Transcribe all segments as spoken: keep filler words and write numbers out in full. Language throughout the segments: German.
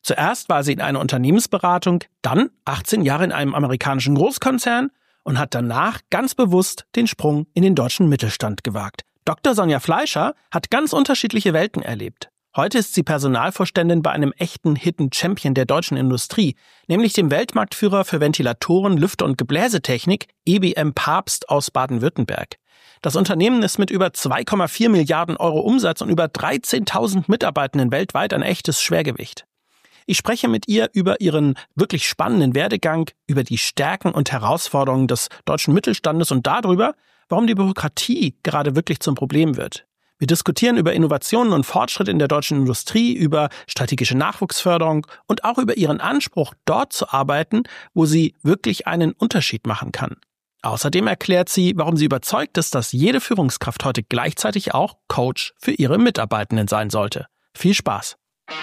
Zuerst war sie in einer Unternehmensberatung, dann achtzehn Jahre in einem amerikanischen Großkonzern und hat danach ganz bewusst den Sprung in den deutschen Mittelstand gewagt. Doktor Sonja Fleischer hat ganz unterschiedliche Welten erlebt. Heute ist sie Personalvorständin bei einem echten Hidden Champion der deutschen Industrie, nämlich dem Weltmarktführer für Ventilatoren, Lüfter und Gebläsetechnik, E B M Papst aus Baden-Württemberg. Das Unternehmen ist mit über zwei Komma vier Milliarden Euro Umsatz und über dreizehntausend Mitarbeitenden weltweit ein echtes Schwergewicht. Ich spreche mit ihr über ihren wirklich spannenden Werdegang, über die Stärken und Herausforderungen des deutschen Mittelstandes und darüber, warum die Bürokratie gerade wirklich zum Problem wird. Wir diskutieren über Innovationen und Fortschritt in der deutschen Industrie, über strategische Nachwuchsförderung und auch über ihren Anspruch, dort zu arbeiten, wo sie wirklich einen Unterschied machen kann. Außerdem erklärt sie, warum sie überzeugt ist, dass jede Führungskraft heute gleichzeitig auch Coach für ihre Mitarbeitenden sein sollte. Viel Spaß!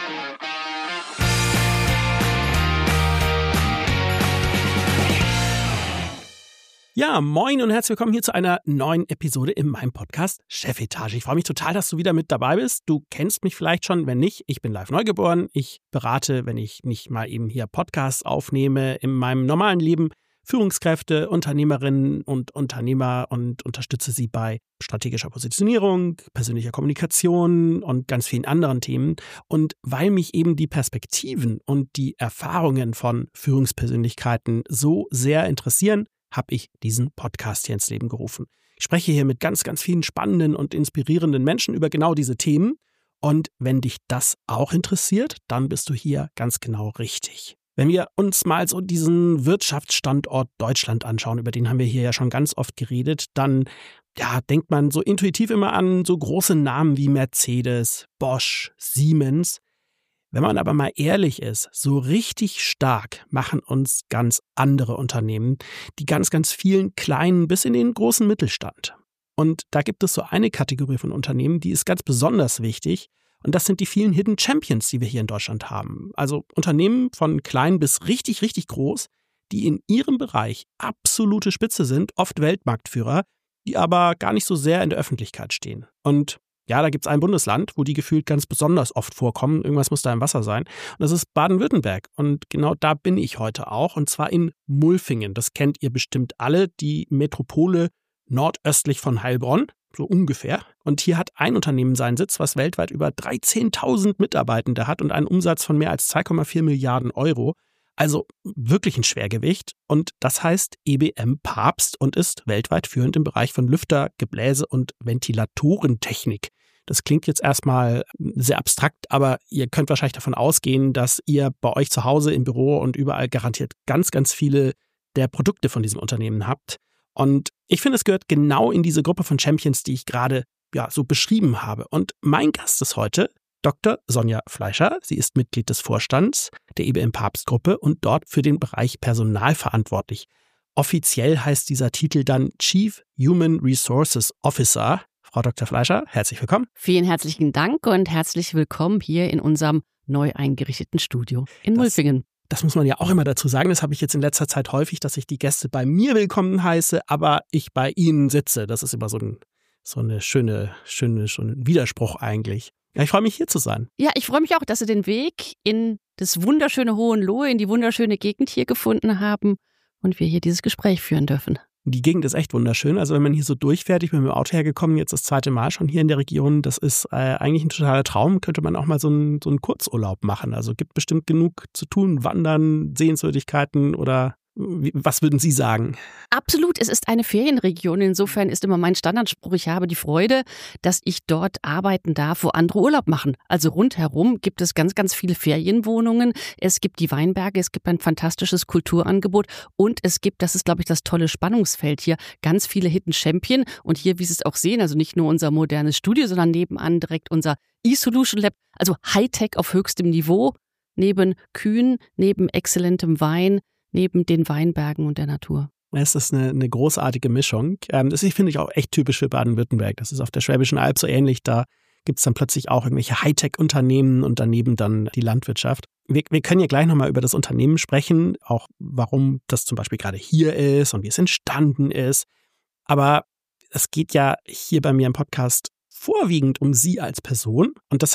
Ja, moin und herzlich willkommen hier zu einer neuen Episode in meinem Podcast Chefetage. Ich freue mich total, dass du wieder mit dabei bist. Du kennst mich vielleicht schon, wenn nicht. Ich bin live neugeboren. Ich berate, wenn ich nicht mal eben hier Podcasts aufnehme, in meinem normalen Leben Führungskräfte, Unternehmerinnen und Unternehmer und unterstütze sie bei strategischer Positionierung, persönlicher Kommunikation und ganz vielen anderen Themen. Und weil mich eben die Perspektiven und die Erfahrungen von Führungspersönlichkeiten so sehr interessieren, habe ich diesen Podcast hier ins Leben gerufen. Ich spreche hier mit ganz, ganz vielen spannenden und inspirierenden Menschen über genau diese Themen. Und wenn dich das auch interessiert, dann bist du hier ganz genau richtig. Wenn wir uns mal so diesen Wirtschaftsstandort Deutschland anschauen, über den haben wir hier ja schon ganz oft geredet, dann ja, denkt man so intuitiv immer an so große Namen wie Mercedes, Bosch, Siemens. Wenn man aber mal ehrlich ist, so richtig stark machen uns ganz andere Unternehmen, die ganz, ganz vielen kleinen bis in den großen Mittelstand. Und da gibt es so eine Kategorie von Unternehmen, die ist ganz besonders wichtig. Und das sind die vielen Hidden Champions, die wir hier in Deutschland haben. Also Unternehmen von klein bis richtig, richtig groß, die in ihrem Bereich absolute Spitze sind, oft Weltmarktführer, die aber gar nicht so sehr in der Öffentlichkeit stehen. Und ja, da gibt es ein Bundesland, wo die gefühlt ganz besonders oft vorkommen. Irgendwas muss da im Wasser sein. Und das ist Baden-Württemberg. Und genau da bin ich heute auch. Und zwar in Mulfingen. Das kennt ihr bestimmt alle. Die Metropole nordöstlich von Heilbronn. So ungefähr. Und hier hat ein Unternehmen seinen Sitz, was weltweit über dreizehntausend Mitarbeitende hat und einen Umsatz von mehr als zwei Komma vier Milliarden Euro. Also wirklich ein Schwergewicht. Und das heißt E B M Papst und ist weltweit führend im Bereich von Lüfter, Gebläse und Ventilatorentechnik. Das klingt jetzt erstmal sehr abstrakt, aber ihr könnt wahrscheinlich davon ausgehen, dass ihr bei euch zu Hause im Büro und überall garantiert ganz, ganz viele der Produkte von diesem Unternehmen habt. Und ich finde, es gehört genau in diese Gruppe von Champions, die ich gerade ja so beschrieben habe. Und mein Gast ist heute Doktor Sonja Fleischer. Sie ist Mitglied des Vorstands der E B M Papst Gruppe und dort für den Bereich Personal verantwortlich. Offiziell heißt dieser Titel dann Chief Human Resources Officer. Frau Doktor Fleischer, herzlich willkommen. Vielen herzlichen Dank und herzlich willkommen hier in unserem neu eingerichteten Studio in Mulfingen. Das muss man ja auch immer dazu sagen. Das habe ich jetzt in letzter Zeit häufig, dass ich die Gäste bei mir willkommen heiße, aber ich bei ihnen sitze. Das ist immer so ein so eine schöne, schöne, schöne Widerspruch eigentlich. Ja, ich freue mich, hier zu sein. Ja, ich freue mich auch, dass Sie den Weg in das wunderschöne Hohenlohe, in die wunderschöne Gegend hier gefunden haben und wir hier dieses Gespräch führen dürfen. Die Gegend ist echt wunderschön. Also wenn man hier so durchfährt, ich bin mit dem Auto hergekommen, jetzt das zweite Mal schon hier in der Region, das ist äh, eigentlich ein totaler Traum. Könnte man auch mal so einen, so einen Kurzurlaub machen. Also gibt bestimmt genug zu tun, Wandern, Sehenswürdigkeiten oder was würden Sie sagen? Absolut, es ist eine Ferienregion. Insofern ist immer mein Standardspruch, ich habe die Freude, dass ich dort arbeiten darf, wo andere Urlaub machen. Also rundherum gibt es ganz, ganz viele Ferienwohnungen. Es gibt die Weinberge, es gibt ein fantastisches Kulturangebot und es gibt, das ist, glaube ich, das tolle Spannungsfeld hier, ganz viele Hidden Champion. Und hier, wie Sie es auch sehen, also nicht nur unser modernes Studio, sondern nebenan direkt unser E-Solution Lab, also Hightech auf höchstem Niveau, neben Kühen, neben exzellentem Wein, neben den Weinbergen und der Natur. Es ist eine, eine großartige Mischung. Das ist, finde ich, auch echt typisch für Baden-Württemberg. Das ist auf der Schwäbischen Alb so ähnlich. Da gibt es dann plötzlich auch irgendwelche Hightech-Unternehmen und daneben dann die Landwirtschaft. Wir, wir können ja gleich nochmal über das Unternehmen sprechen, auch warum das zum Beispiel gerade hier ist und wie es entstanden ist. Aber es geht ja hier bei mir im Podcast vorwiegend um Sie als Person und deshalb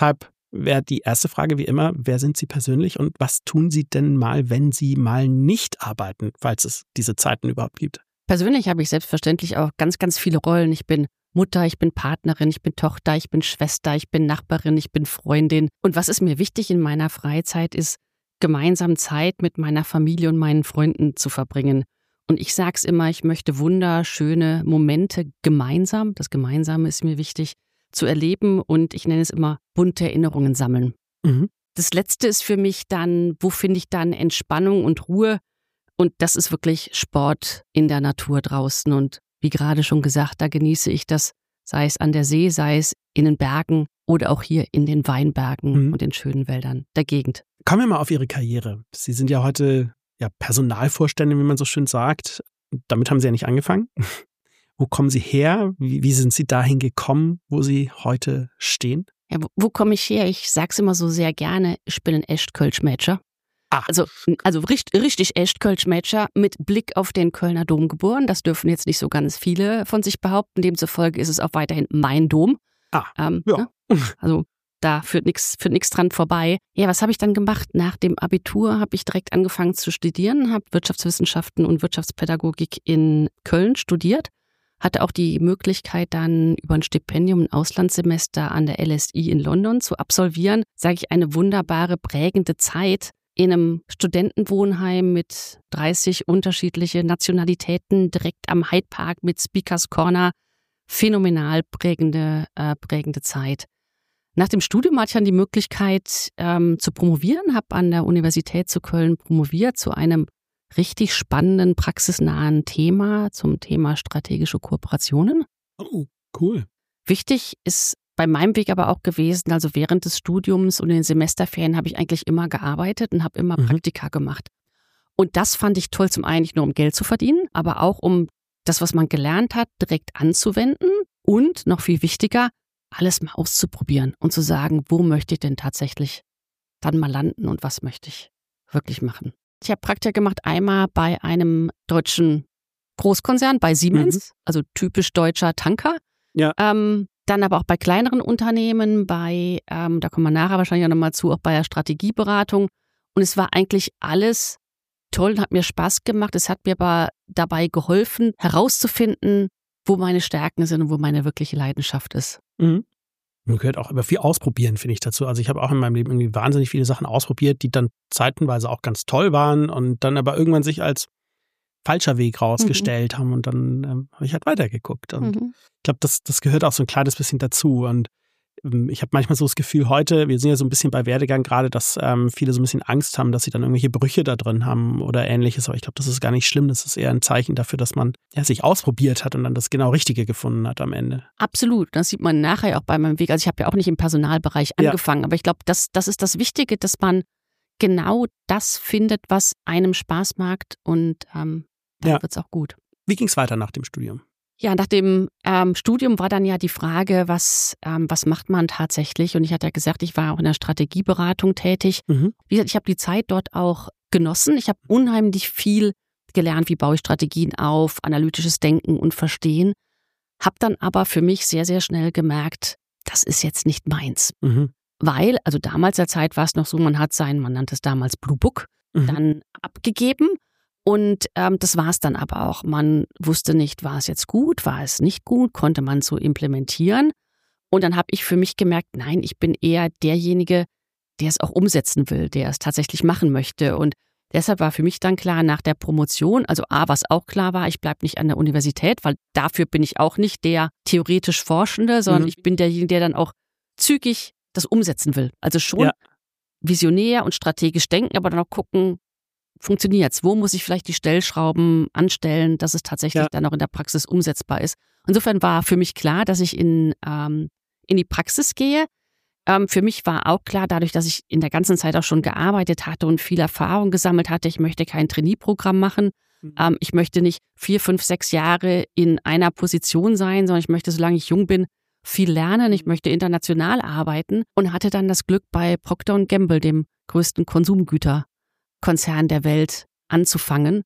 wäre die erste Frage wie immer, wer sind Sie persönlich und was tun Sie denn mal, wenn Sie mal nicht arbeiten, falls es diese Zeiten überhaupt gibt? Persönlich habe ich selbstverständlich auch ganz, ganz viele Rollen. Ich bin Mutter, ich bin Partnerin, ich bin Tochter, ich bin Schwester, ich bin Nachbarin, ich bin Freundin. Und was ist mir wichtig in meiner Freizeit ist, gemeinsam Zeit mit meiner Familie und meinen Freunden zu verbringen. Und ich sage es immer, ich möchte wunderschöne Momente gemeinsam, das Gemeinsame ist mir wichtig, zu erleben und ich nenne es immer bunte Erinnerungen sammeln. Mhm. Das Letzte ist für mich dann, wo finde ich dann Entspannung und Ruhe? Und das ist wirklich Sport in der Natur draußen. Und wie gerade schon gesagt, da genieße ich das, sei es an der See, sei es in den Bergen oder auch hier in den Weinbergen mhm. und den schönen Wäldern der Gegend. Kommen wir mal auf Ihre Karriere. Sie sind ja heute ja, Personalvorständin, wie man so schön sagt. Damit haben Sie ja nicht angefangen. Wo kommen Sie her? Wie, wie sind Sie dahin gekommen, wo Sie heute stehen? Ja, wo, wo komme ich her? Ich sage es immer so sehr gerne, ich bin ein Echt-Kölsch-Mädchen. Ah. Also, also richtig, richtig echt Kölsch-Mädchen mit Blick auf den Kölner Dom geboren. Das dürfen jetzt nicht so ganz viele von sich behaupten. Demzufolge ist es auch weiterhin mein Dom. Ah, ähm, ja. Ne? Also da führt nichts führt nichts dran vorbei. Ja, was habe ich dann gemacht? Nach dem Abitur habe ich direkt angefangen zu studieren, habe Wirtschaftswissenschaften und Wirtschaftspädagogik in Köln studiert. Hatte auch die Möglichkeit, dann über ein Stipendium, ein Auslandssemester an der L S I in London zu absolvieren. Sage ich, eine wunderbare, prägende Zeit in einem Studentenwohnheim mit dreißig unterschiedliche Nationalitäten, direkt am Hyde Park mit Speakers Corner. Phänomenal prägende, äh, prägende Zeit. Nach dem Studium hatte ich dann die Möglichkeit ähm, zu promovieren, habe an der Universität zu Köln promoviert zu einem richtig spannenden, praxisnahen Thema, zum Thema strategische Kooperationen. Oh, cool. Wichtig ist bei meinem Weg aber auch gewesen, also während des Studiums und in den Semesterferien habe ich eigentlich immer gearbeitet und habe immer mhm. Praktika gemacht. Und das fand ich toll, zum einen nicht nur um Geld zu verdienen, aber auch um das, was man gelernt hat, direkt anzuwenden und noch viel wichtiger, alles mal auszuprobieren und zu sagen, wo möchte ich denn tatsächlich dann mal landen und was möchte ich wirklich machen. Ich habe Praktika gemacht einmal bei einem deutschen Großkonzern, bei Siemens, mhm. also typisch deutscher Tanker. Ja. Ähm, dann aber auch bei kleineren Unternehmen, bei, ähm, da kommen wir nachher wahrscheinlich auch nochmal zu, auch bei der Strategieberatung. Und es war eigentlich alles toll und hat mir Spaß gemacht. Es hat mir aber dabei geholfen, herauszufinden, wo meine Stärken sind und wo meine wirkliche Leidenschaft ist. Mhm. Man gehört auch über viel ausprobieren, finde ich dazu. Also ich habe auch in meinem Leben irgendwie wahnsinnig viele Sachen ausprobiert, die dann zeitenweise auch ganz toll waren und dann aber irgendwann sich als falscher Weg rausgestellt mhm. haben und dann ähm, habe ich halt weitergeguckt. Und mhm. ich glaube, das, das gehört auch so ein kleines bisschen dazu. Und ähm, ich habe manchmal so das Gefühl heute, wir sind ja so ein bisschen bei Werdegang gerade, dass ähm, viele so ein bisschen Angst haben, dass sie dann irgendwelche Brüche da drin haben oder Ähnliches. Aber ich glaube, das ist gar nicht schlimm. Das ist eher ein Zeichen dafür, dass man ja, sich ausprobiert hat und dann das genau Richtige gefunden hat am Ende. Absolut. Das sieht man nachher auch bei meinem Weg. Also ich habe ja auch nicht im Personalbereich angefangen, ja. aber ich glaube, das, das ist das Wichtige, dass man genau das findet, was einem Spaß macht und ähm, dann ja. wird es auch gut. Wie ging es weiter nach dem Studium? Ja, nach dem ähm, Studium war dann ja die Frage, was, ähm, was macht man tatsächlich? Und ich hatte ja gesagt, ich war auch in der Strategieberatung tätig. Mhm. Wie gesagt, ich habe die Zeit dort auch genossen. Ich habe unheimlich viel gelernt, wie baue ich Strategien auf, analytisches Denken und Verstehen. Habe dann aber für mich sehr, sehr schnell gemerkt, das ist jetzt nicht meins. Mhm. Weil, also damals der Zeit war es noch so, man hat sein, man nannte es damals Blue Book, mhm. dann abgegeben. Und ähm, das war es dann aber auch. Man wusste nicht, war es jetzt gut, war es nicht gut, konnte man so implementieren. Und dann habe ich für mich gemerkt, nein, ich bin eher derjenige, der es auch umsetzen will, der es tatsächlich machen möchte. Und deshalb war für mich dann klar, nach der Promotion, also A, was auch klar war, ich bleibe nicht an der Universität, weil dafür bin ich auch nicht der theoretisch Forschende, sondern mhm. ich bin derjenige, der dann auch zügig das umsetzen will. Also schon ja. visionär und strategisch denken, aber dann auch gucken, funktioniert's? Wo muss ich vielleicht die Stellschrauben anstellen, dass es tatsächlich ja. dann auch in der Praxis umsetzbar ist? Insofern war für mich klar, dass ich in, ähm, in die Praxis gehe. Ähm, für mich war auch klar, dadurch, dass ich in der ganzen Zeit auch schon gearbeitet hatte und viel Erfahrung gesammelt hatte, ich möchte kein Trainee-Programm machen. Mhm. Ähm, ich möchte nicht vier, fünf, sechs Jahre in einer Position sein, sondern ich möchte, solange ich jung bin, viel lernen. Ich möchte international arbeiten und hatte dann das Glück, bei Procter und Gamble, dem größten Konsumgüter Konzern der Welt, anzufangen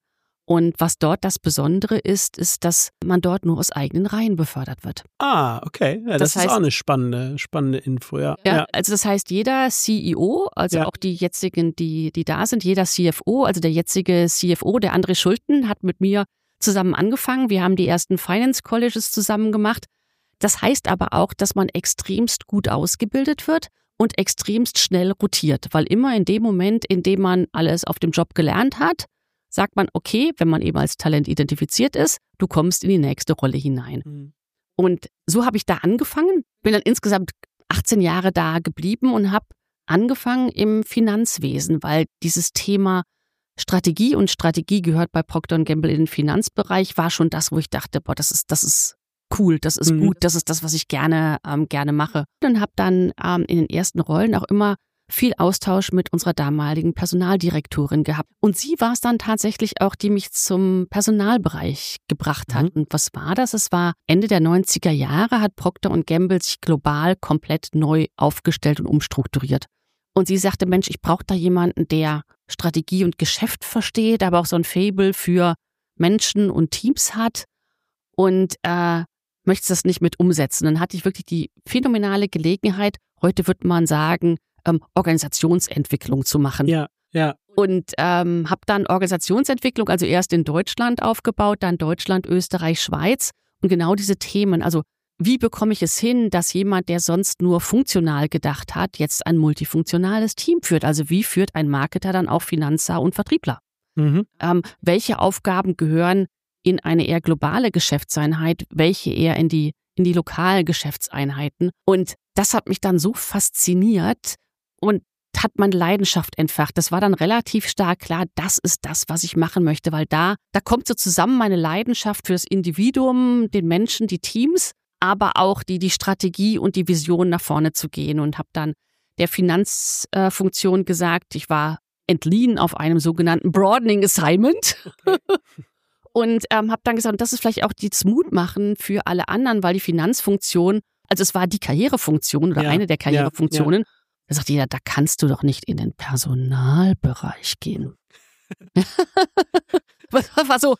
Und was dort das Besondere ist, ist, dass man dort nur aus eigenen Reihen befördert wird. Ah, okay. Ja, das, das heißt, ist auch eine spannende, spannende Info, ja. ja. Ja, also das heißt, jeder C E O, also ja. auch die jetzigen, die, die da sind, jeder C F O, also der jetzige C F O, der André Schulten, hat mit mir zusammen angefangen. Wir haben die ersten Finance Colleges zusammen gemacht. Das heißt aber auch, dass man extremst gut ausgebildet wird und extremst schnell rotiert, weil immer in dem Moment, in dem man alles auf dem Job gelernt hat, sagt man, okay, wenn man eben als Talent identifiziert ist, du kommst in die nächste Rolle hinein. Mhm. Und so habe ich da angefangen, bin dann insgesamt achtzehn Jahre da geblieben und habe angefangen im Finanzwesen, weil dieses Thema Strategie und Strategie gehört bei Procter und Gamble in den Finanzbereich, war schon das, wo ich dachte, boah, das ist, das ist cool, das ist mhm. gut, das ist das, was ich gerne, ähm, gerne mache. Und habe dann ähm, in den ersten Rollen auch immer viel Austausch mit unserer damaligen Personaldirektorin gehabt. Und sie war es dann tatsächlich auch, die mich zum Personalbereich gebracht hat. Mhm. Und was war das? Es war Ende der neunziger Jahre, hat Procter und Gamble sich global komplett neu aufgestellt und umstrukturiert. Und sie sagte, Mensch, ich brauche da jemanden, der Strategie und Geschäft versteht, aber auch so ein Faible für Menschen und Teams hat und äh, möchte das nicht mit umsetzen. Dann hatte ich wirklich die phänomenale Gelegenheit, heute würde man sagen, ähm, Organisationsentwicklung zu machen. Ja, ja. Und ähm, habe dann Organisationsentwicklung, also erst in Deutschland aufgebaut, dann Deutschland, Österreich, Schweiz und genau diese Themen, also wie bekomme ich es hin, dass jemand, der sonst nur funktional gedacht hat, jetzt ein multifunktionales Team führt? Also wie führt ein Marketer dann auch Finanzer und Vertriebler? Mhm. Ähm, welche Aufgaben gehören in eine eher globale Geschäftseinheit, welche eher in die, in die lokalen Geschäftseinheiten? Und das hat mich dann so fasziniert und hat meine Leidenschaft entfacht. Das war dann relativ stark klar, das ist das, was ich machen möchte, weil da, da kommt so zusammen meine Leidenschaft für das Individuum, den Menschen, die Teams, aber auch die, die Strategie und die Vision nach vorne zu gehen und habe dann der Finanzfunktion äh, gesagt, ich war entliehen auf einem sogenannten Broadening Assignment okay. und ähm, habe dann gesagt, das ist vielleicht auch das Mut machen für alle anderen, weil die Finanzfunktion, also es war die Karrierefunktion oder ja, eine der Karrierefunktionen, ja, ja. Da sagt jeder, da kannst du doch nicht in den Personalbereich gehen. War so,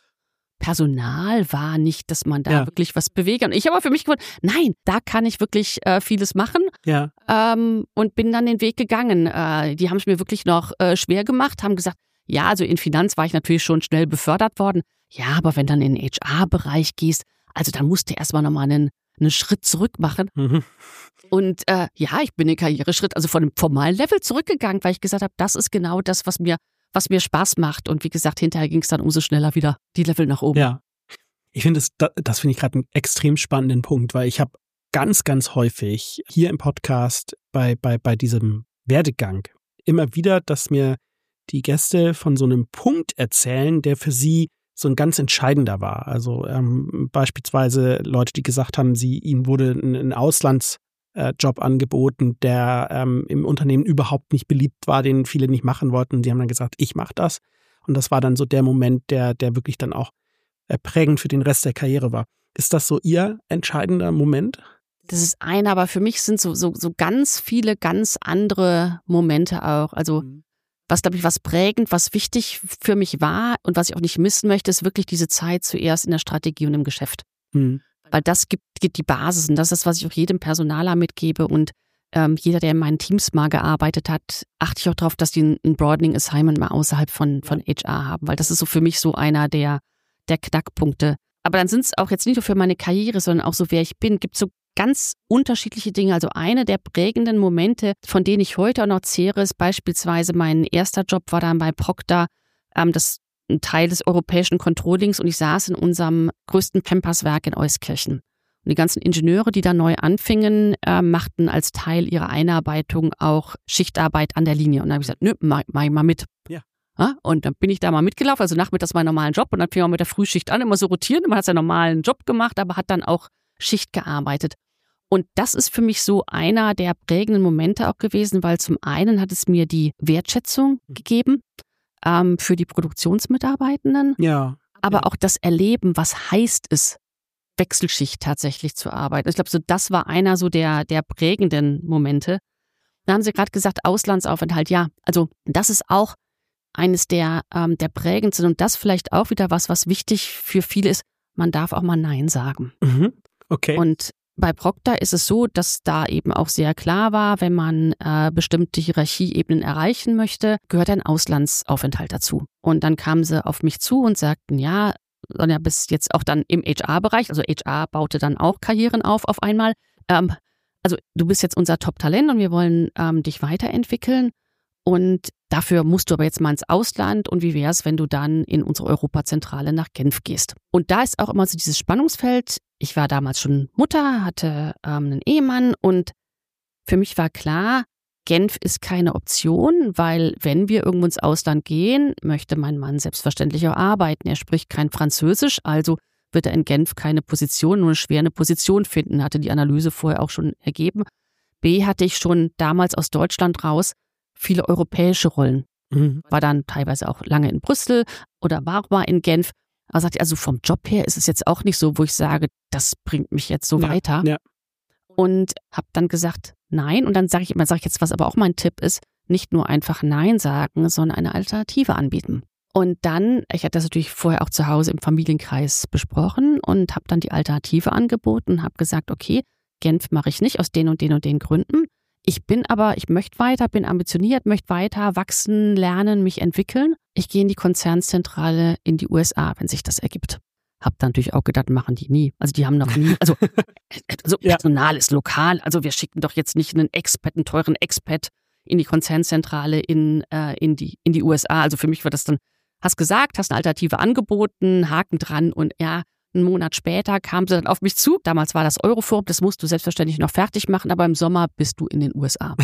Personal war nicht, dass man da ja. wirklich was bewegt. Und ich habe für mich gefunden, nein, da kann ich wirklich äh, vieles machen. Ja. Ähm, und bin dann den Weg gegangen. Äh, die haben es mir wirklich noch äh, schwer gemacht, haben gesagt, ja, also in Finanz war ich natürlich schon schnell befördert worden. Ja, aber wenn dann in den H R-Bereich gehst, also da musst du erstmal nochmal einen, einen Schritt zurück machen. Mhm. Und äh, ja, ich bin den Karriereschritt, also von dem formalen Level zurückgegangen, weil ich gesagt habe, das ist genau das, was mir was mir Spaß macht. Und wie gesagt, hinterher ging es dann umso schneller wieder die Level nach oben. Ja, ich finde, das, das finde ich gerade einen extrem spannenden Punkt, weil ich habe ganz, ganz häufig hier im Podcast bei, bei, bei diesem Werdegang immer wieder, dass mir die Gäste von so einem Punkt erzählen, der für sie so ein ganz entscheidender war. Also ähm, beispielsweise Leute, die gesagt haben, sie ihnen wurde ein, ein Auslands Job angeboten, der ähm, im Unternehmen überhaupt nicht beliebt war, den viele nicht machen wollten. Die haben dann gesagt, ich mache das. Und das war dann so der Moment, der, der wirklich dann auch äh, prägend für den Rest der Karriere war. Ist das so Ihr entscheidender Moment? Das ist einer, aber für mich sind so, so, so ganz viele, ganz andere Momente auch. Also mhm. was, glaube ich, was prägend, was wichtig für mich war und was ich auch nicht missen möchte, ist wirklich diese Zeit zuerst in der Strategie und im Geschäft. Mhm. Weil das gibt, gibt die Basis und das ist, was ich auch jedem Personaler mitgebe und ähm, jeder, der in meinen Teams mal gearbeitet hat, achte ich auch darauf, dass die ein, ein Broadening Assignment mal außerhalb von, von H R haben, weil das ist so für mich so einer der, der Knackpunkte. Aber dann sind es auch jetzt nicht nur für meine Karriere, sondern auch so, wer ich bin, gibt es so ganz unterschiedliche Dinge. Also eine der prägenden Momente, von denen ich heute auch noch zehre, ist beispielsweise mein erster Job war dann bei Procter, ähm, das ein Teil des europäischen Controllings und ich saß in unserem größten Pampers-Werk in Euskirchen. Und die ganzen Ingenieure, die da neu anfingen, äh, machten als Teil ihrer Einarbeitung auch Schichtarbeit an der Linie. Und dann habe ich gesagt, nö, mach, mach ich mal mit. Ja. Ja, und dann bin ich da mal mitgelaufen, also nachmittags meinen normalen Job und dann fing man mit der Frühschicht an, immer so rotieren. Man hat seinen normalen Job gemacht, aber hat dann auch Schicht gearbeitet. Und das ist für mich so einer der prägenden Momente auch gewesen, weil zum einen hat es mir die Wertschätzung gegeben, für die Produktionsmitarbeitenden, ja, aber ja. auch das Erleben, was heißt es, Wechselschicht tatsächlich zu arbeiten. Ich glaube, so das war einer so der, der prägenden Momente. Da haben Sie gerade gesagt, Auslandsaufenthalt. Ja, also das ist auch eines der, ähm, der prägendsten und das vielleicht auch wieder was, was wichtig für viele ist, man darf auch mal Nein sagen. Mhm. Okay. Und bei Procter ist es so, dass da eben auch sehr klar war, wenn man äh, bestimmte Hierarchieebenen erreichen möchte, gehört ein Auslandsaufenthalt dazu. Und dann kamen sie auf mich zu und sagten, ja, Sonja, bis jetzt auch dann im H R-Bereich, also H R baute dann auch Karrieren auf auf einmal. Ähm, also du bist jetzt unser Top-Talent und wir wollen ähm, dich weiterentwickeln. Und dafür musst du aber jetzt mal ins Ausland und wie wäre es, wenn du dann in unsere Europazentrale nach Genf gehst? Und da ist auch immer so dieses Spannungsfeld. Ich war damals schon Mutter, hatte ähm, einen Ehemann und für mich war klar, Genf ist keine Option, weil wenn wir irgendwo ins Ausland gehen, möchte mein Mann selbstverständlich auch arbeiten. Er spricht kein Französisch, also wird er in Genf keine Position, nur schwer eine Position finden, hatte die Analyse vorher auch schon ergeben. B, hatte ich schon damals aus Deutschland raus viele europäische Rollen. Mhm. War dann teilweise auch lange in Brüssel oder war auch mal in Genf. Aber sagte, also vom Job her ist es jetzt auch nicht so, wo ich sage, das bringt mich jetzt so ja, weiter. Ja. Und habe dann gesagt, nein. Und dann sage ich immer, sage ich jetzt, was aber auch mein Tipp ist, nicht nur einfach Nein sagen, sondern eine Alternative anbieten. Und dann, ich hatte das natürlich vorher auch zu Hause im Familienkreis besprochen und habe dann die Alternative angeboten und habe gesagt, okay, Genf mache ich nicht aus den und den und den Gründen. Ich bin aber, ich möchte weiter, bin ambitioniert, möchte weiter wachsen, lernen, mich entwickeln. Ich gehe in die Konzernzentrale in die U S A, wenn sich das ergibt. Hab dann natürlich auch gedacht, machen die nie. Also die haben noch nie, also, also Personal ist lokal. Also wir schicken doch jetzt nicht einen Expat, einen teuren Expat in die Konzernzentrale in, äh, in, die, in die U S A. Also für mich war das dann, hast gesagt, hast eine Alternative angeboten, Haken dran und ja, einen Monat später kam sie dann auf mich zu. Damals war das Euroforum, das musst du selbstverständlich noch fertig machen, aber im Sommer bist du in den U S A.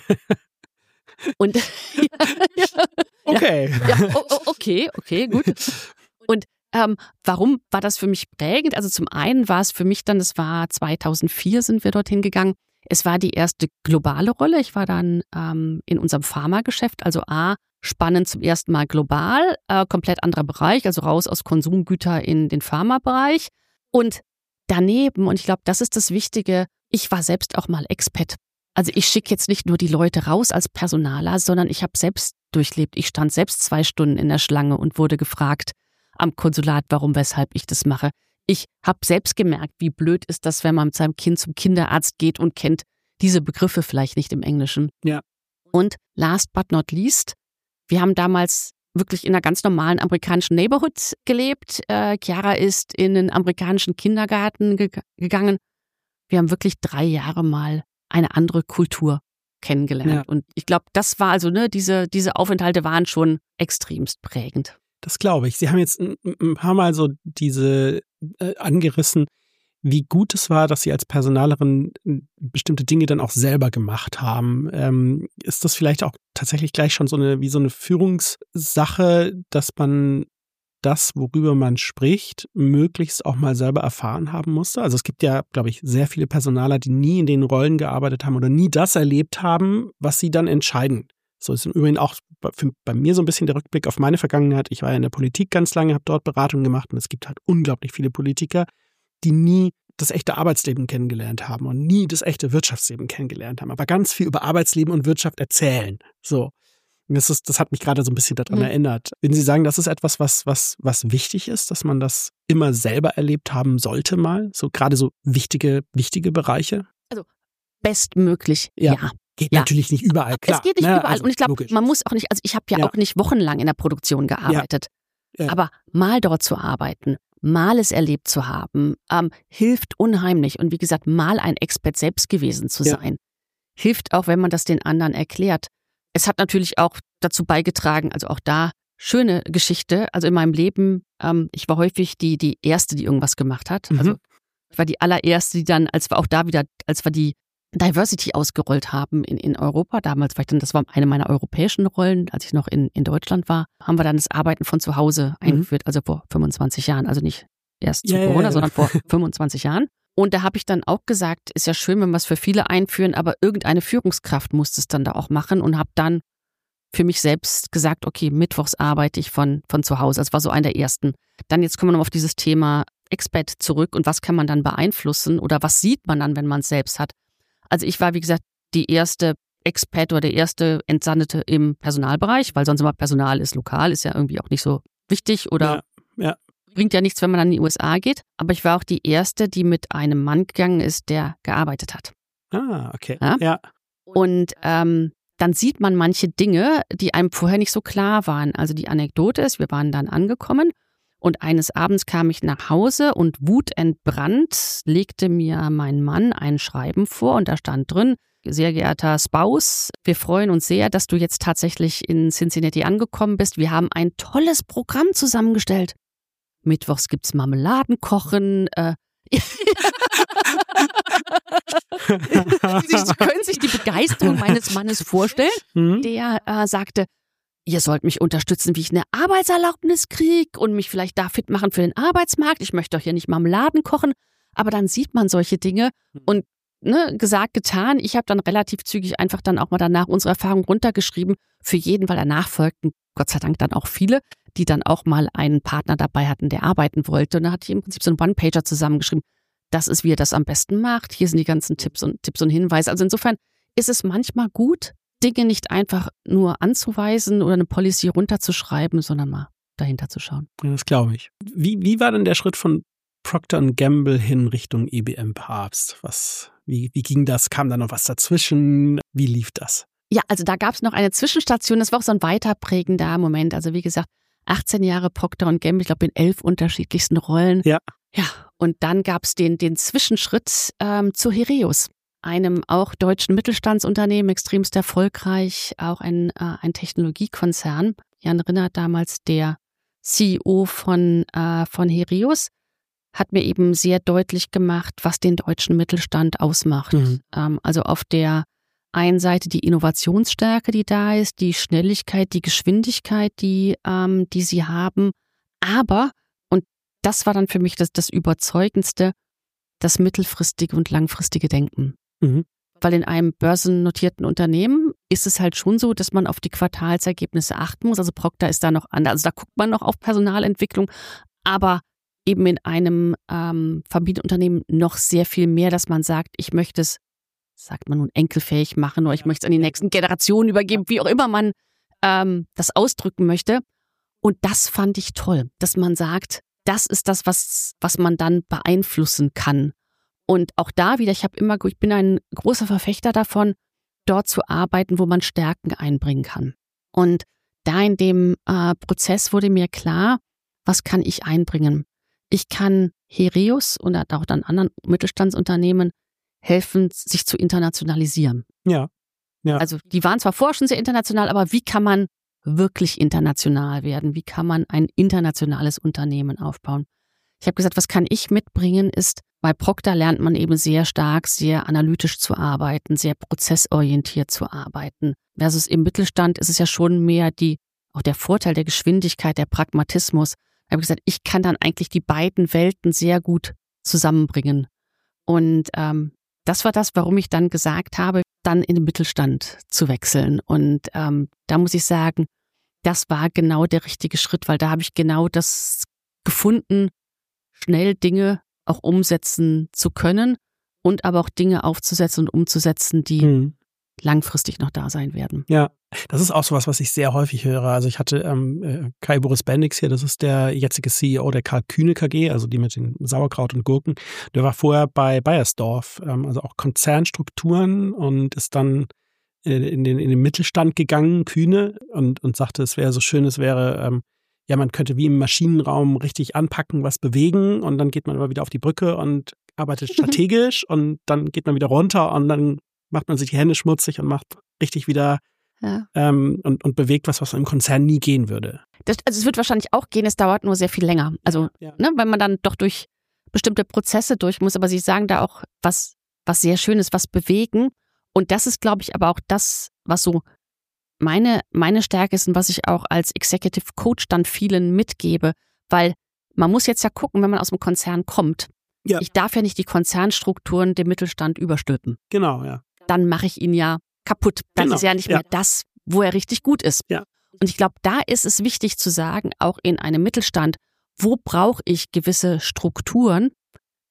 Und ja, ja, okay. Ja, ja, okay, okay, gut. Und ähm, warum war das für mich prägend? Also zum einen war es für mich dann, das war zweitausendvier sind wir dorthin gegangen. Es war die erste globale Rolle. Ich war dann ähm, in unserem Pharmageschäft, also A, spannend zum ersten Mal global, äh, komplett anderer Bereich, also raus aus Konsumgüter in den Pharmabereich. Und daneben, und ich glaube, das ist das Wichtige, ich war selbst auch mal Expat. Also ich schicke jetzt nicht nur die Leute raus als Personaler, sondern ich habe selbst durchlebt. Ich stand selbst zwei Stunden in der Schlange und wurde gefragt am Konsulat, warum, weshalb ich das mache. Ich habe selbst gemerkt, wie blöd ist das, wenn man mit seinem Kind zum Kinderarzt geht und kennt diese Begriffe vielleicht nicht im Englischen. Ja. Und last but not least, wir haben damals wirklich in einer ganz normalen amerikanischen Neighborhood gelebt. Äh, Chiara ist in einen amerikanischen Kindergarten ge- gegangen. Wir haben wirklich drei Jahre mal eine andere Kultur kennengelernt. Ja. Und ich glaube, das war also, ne, diese, diese Aufenthalte waren schon extremst prägend. Das glaube ich. Sie haben jetzt ein, ein paar Mal so diese äh, angerissen, wie gut es war, dass Sie als Personalerin bestimmte Dinge dann auch selber gemacht haben. Ähm, ist das vielleicht auch tatsächlich gleich schon so eine, wie so eine Führungssache, dass man das, worüber man spricht, möglichst auch mal selber erfahren haben musste? Also es gibt ja, glaube ich, sehr viele Personaler, die nie in den Rollen gearbeitet haben oder nie das erlebt haben, was sie dann entscheiden. So ist im Übrigen auch für, bei mir so ein bisschen der Rückblick auf meine Vergangenheit. Ich war ja in der Politik ganz lange, habe dort Beratung gemacht und es gibt halt unglaublich viele Politiker, die nie das echte Arbeitsleben kennengelernt haben und nie das echte Wirtschaftsleben kennengelernt haben, aber ganz viel über Arbeitsleben und Wirtschaft erzählen. So. Und das ist, das hat mich gerade so ein bisschen daran mhm. erinnert. Wenn Sie sagen, das ist etwas, was, was, was wichtig ist, dass man das immer selber erlebt haben sollte mal, so gerade so wichtige, wichtige Bereiche? Also bestmöglich, ja. ja. Geht ja. natürlich nicht überall, klar. Es geht nicht ne? überall. Also, und ich glaube, man muss auch nicht, also ich habe ja, ja auch nicht wochenlang in der Produktion gearbeitet. Ja. Ja. Aber mal dort zu arbeiten, mal es erlebt zu haben, ähm, hilft unheimlich. Und wie gesagt, mal ein Expert selbst gewesen zu sein, ja. hilft auch, wenn man das den anderen erklärt. Es hat natürlich auch dazu beigetragen, also auch da schöne Geschichte. Also in meinem Leben, ähm, ich war häufig die, die Erste, die irgendwas gemacht hat. Mhm. Also ich war die allererste, die dann, als wir auch da wieder, als wir die Diversity ausgerollt haben in, in Europa. Damals war ich dann, das war eine meiner europäischen Rollen, als ich noch in, in Deutschland war, haben wir dann das Arbeiten von zu Hause eingeführt, mhm. also vor fünfundzwanzig Jahren, also nicht erst zu ja, Corona, ja, ja. sondern vor fünfundzwanzig Jahren. Und da habe ich dann auch gesagt, ist ja schön, wenn wir es für viele einführen, aber irgendeine Führungskraft muss es dann da auch machen und habe dann für mich selbst gesagt, okay, mittwochs arbeite ich von, von zu Hause. Das war so einer der ersten. Dann jetzt kommen wir noch auf dieses Thema Expat zurück und was kann man dann beeinflussen oder was sieht man dann, wenn man es selbst hat? Also ich war, wie gesagt, die erste Expat oder der erste Entsandete im Personalbereich, weil sonst immer Personal ist lokal, ist ja irgendwie auch nicht so wichtig oder ja, ja. bringt ja nichts, wenn man dann in die U S A geht. Aber ich war auch die erste, die mit einem Mann gegangen ist, der gearbeitet hat. Ah, okay. Ja. ja. Und ähm, dann sieht man manche Dinge, die einem vorher nicht so klar waren. Also die Anekdote ist, wir waren dann angekommen und eines Abends kam ich nach Hause und wutentbrannt legte mir mein Mann ein Schreiben vor und da stand drin: Sehr geehrter Spouse, wir freuen uns sehr, dass du jetzt tatsächlich in Cincinnati angekommen bist. Wir haben ein tolles Programm zusammengestellt. Mittwochs gibt's Marmeladenkochen. Äh Sie können sich die Begeisterung meines Mannes vorstellen. Mhm. Der äh, sagte, ihr sollt mich unterstützen, wie ich eine Arbeitserlaubnis kriege und mich vielleicht da fit machen für den Arbeitsmarkt. Ich möchte doch hier nicht Marmeladen kochen. Aber dann sieht man solche Dinge und ne, gesagt, getan. Ich habe dann relativ zügig einfach dann auch mal danach unsere Erfahrung runtergeschrieben. Für jeden, weil danach folgten Gott sei Dank dann auch viele, die dann auch mal einen Partner dabei hatten, der arbeiten wollte. Und da hatte ich im Prinzip so einen One-Pager zusammengeschrieben. Das ist, wie ihr das am besten macht. Hier sind die ganzen Tipps und Tipps und Hinweise. Also insofern ist es manchmal gut, Dinge nicht einfach nur anzuweisen oder eine Policy runterzuschreiben, sondern mal dahinter zu schauen. Ja, das glaube ich. Wie, wie war denn der Schritt von Procter and Gamble hin Richtung I B M Papst? Was, wie, wie ging das? Kam da noch was dazwischen? Wie lief das? Ja, also da gab es noch eine Zwischenstation. Das war auch so ein weiterprägender Moment. Also wie gesagt, achtzehn Jahre Procter and Gamble, ich glaube in elf unterschiedlichsten Rollen. Ja. Ja, und dann gab es den, den Zwischenschritt ähm, zu Heraeus, einem auch deutschen Mittelstandsunternehmen, extremst erfolgreich, auch ein, äh, ein Technologiekonzern. Jan Rinner, damals der C E O von, äh, von Heraeus, hat mir eben sehr deutlich gemacht, was den deutschen Mittelstand ausmacht. Mhm. Ähm, also auf der einen Seite die Innovationsstärke, die da ist, die Schnelligkeit, die Geschwindigkeit, die, ähm, die sie haben, aber das war dann für mich das, das Überzeugendste, das mittelfristige und langfristige Denken. Mhm. Weil in einem börsennotierten Unternehmen ist es halt schon so, dass man auf die Quartalsergebnisse achten muss. Also Procter ist da noch anders. Also da guckt man noch auf Personalentwicklung, aber eben in einem ähm, Familienunternehmen noch sehr viel mehr, dass man sagt, ich möchte es, sagt man nun, enkelfähig machen oder ich möchte es an die nächsten Generationen übergeben, wie auch immer man ähm, das ausdrücken möchte. Und das fand ich toll, dass man sagt, das ist das, was, was man dann beeinflussen kann. Und auch da wieder, ich habe immer, ich bin ein großer Verfechter davon, dort zu arbeiten, wo man Stärken einbringen kann. Und da in dem äh, Prozess wurde mir klar, was kann ich einbringen? Ich kann Heraeus und auch dann anderen Mittelstandsunternehmen helfen, sich zu internationalisieren. Ja. ja. Also die waren zwar vorher schon sehr international, aber wie kann man wirklich international werden? Wie kann man ein internationales Unternehmen aufbauen? Ich habe gesagt, was kann ich mitbringen, ist, bei Procter lernt man eben sehr stark, sehr analytisch zu arbeiten, sehr prozessorientiert zu arbeiten. Versus im Mittelstand ist es ja schon mehr die, auch der Vorteil der Geschwindigkeit, der Pragmatismus. Ich habe gesagt, ich kann dann eigentlich die beiden Welten sehr gut zusammenbringen. Und ähm, das war das, warum ich dann gesagt habe, dann in den Mittelstand zu wechseln. Und ähm, da muss ich sagen, das war genau der richtige Schritt, weil da habe ich genau das gefunden, schnell Dinge auch umsetzen zu können und aber auch Dinge aufzusetzen und umzusetzen, die hm. langfristig noch da sein werden. Ja, das ist auch sowas, was ich sehr häufig höre. Also ich hatte ähm, Kai Boris Bendix hier, das ist der jetzige C E O der Karl Kühne K G, also die mit den Sauerkraut und Gurken. Der war vorher bei Bayersdorf, ähm, also auch Konzernstrukturen und ist dann in den, in den Mittelstand gegangen, Kühne, und, und sagte, es wäre so schön, es wäre, ähm, ja, man könnte wie im Maschinenraum richtig anpacken, was bewegen und dann geht man aber wieder auf die Brücke und arbeitet strategisch und dann geht man wieder runter und dann macht man sich die Hände schmutzig und macht richtig wieder ja. ähm, und, und bewegt was, was im Konzern nie gehen würde. Das, also es wird wahrscheinlich auch gehen, es dauert nur sehr viel länger. Also, ja. ne, weil man dann doch durch bestimmte Prozesse durch muss, aber Sie sagen da auch was, was sehr Schönes, was bewegen. Und das ist, glaube ich, aber auch das, was so meine, meine Stärke ist und was ich auch als Executive Coach dann vielen mitgebe, weil man muss jetzt ja gucken, wenn man aus dem Konzern kommt. Ja. Ich darf ja nicht die Konzernstrukturen dem Mittelstand überstülpen. Genau, ja. Dann mache ich ihn ja kaputt. Dann genau. ist ja nicht mehr ja. das, wo er richtig gut ist. Ja. Und ich glaube, da ist es wichtig zu sagen, auch in einem Mittelstand, wo brauche ich gewisse Strukturen,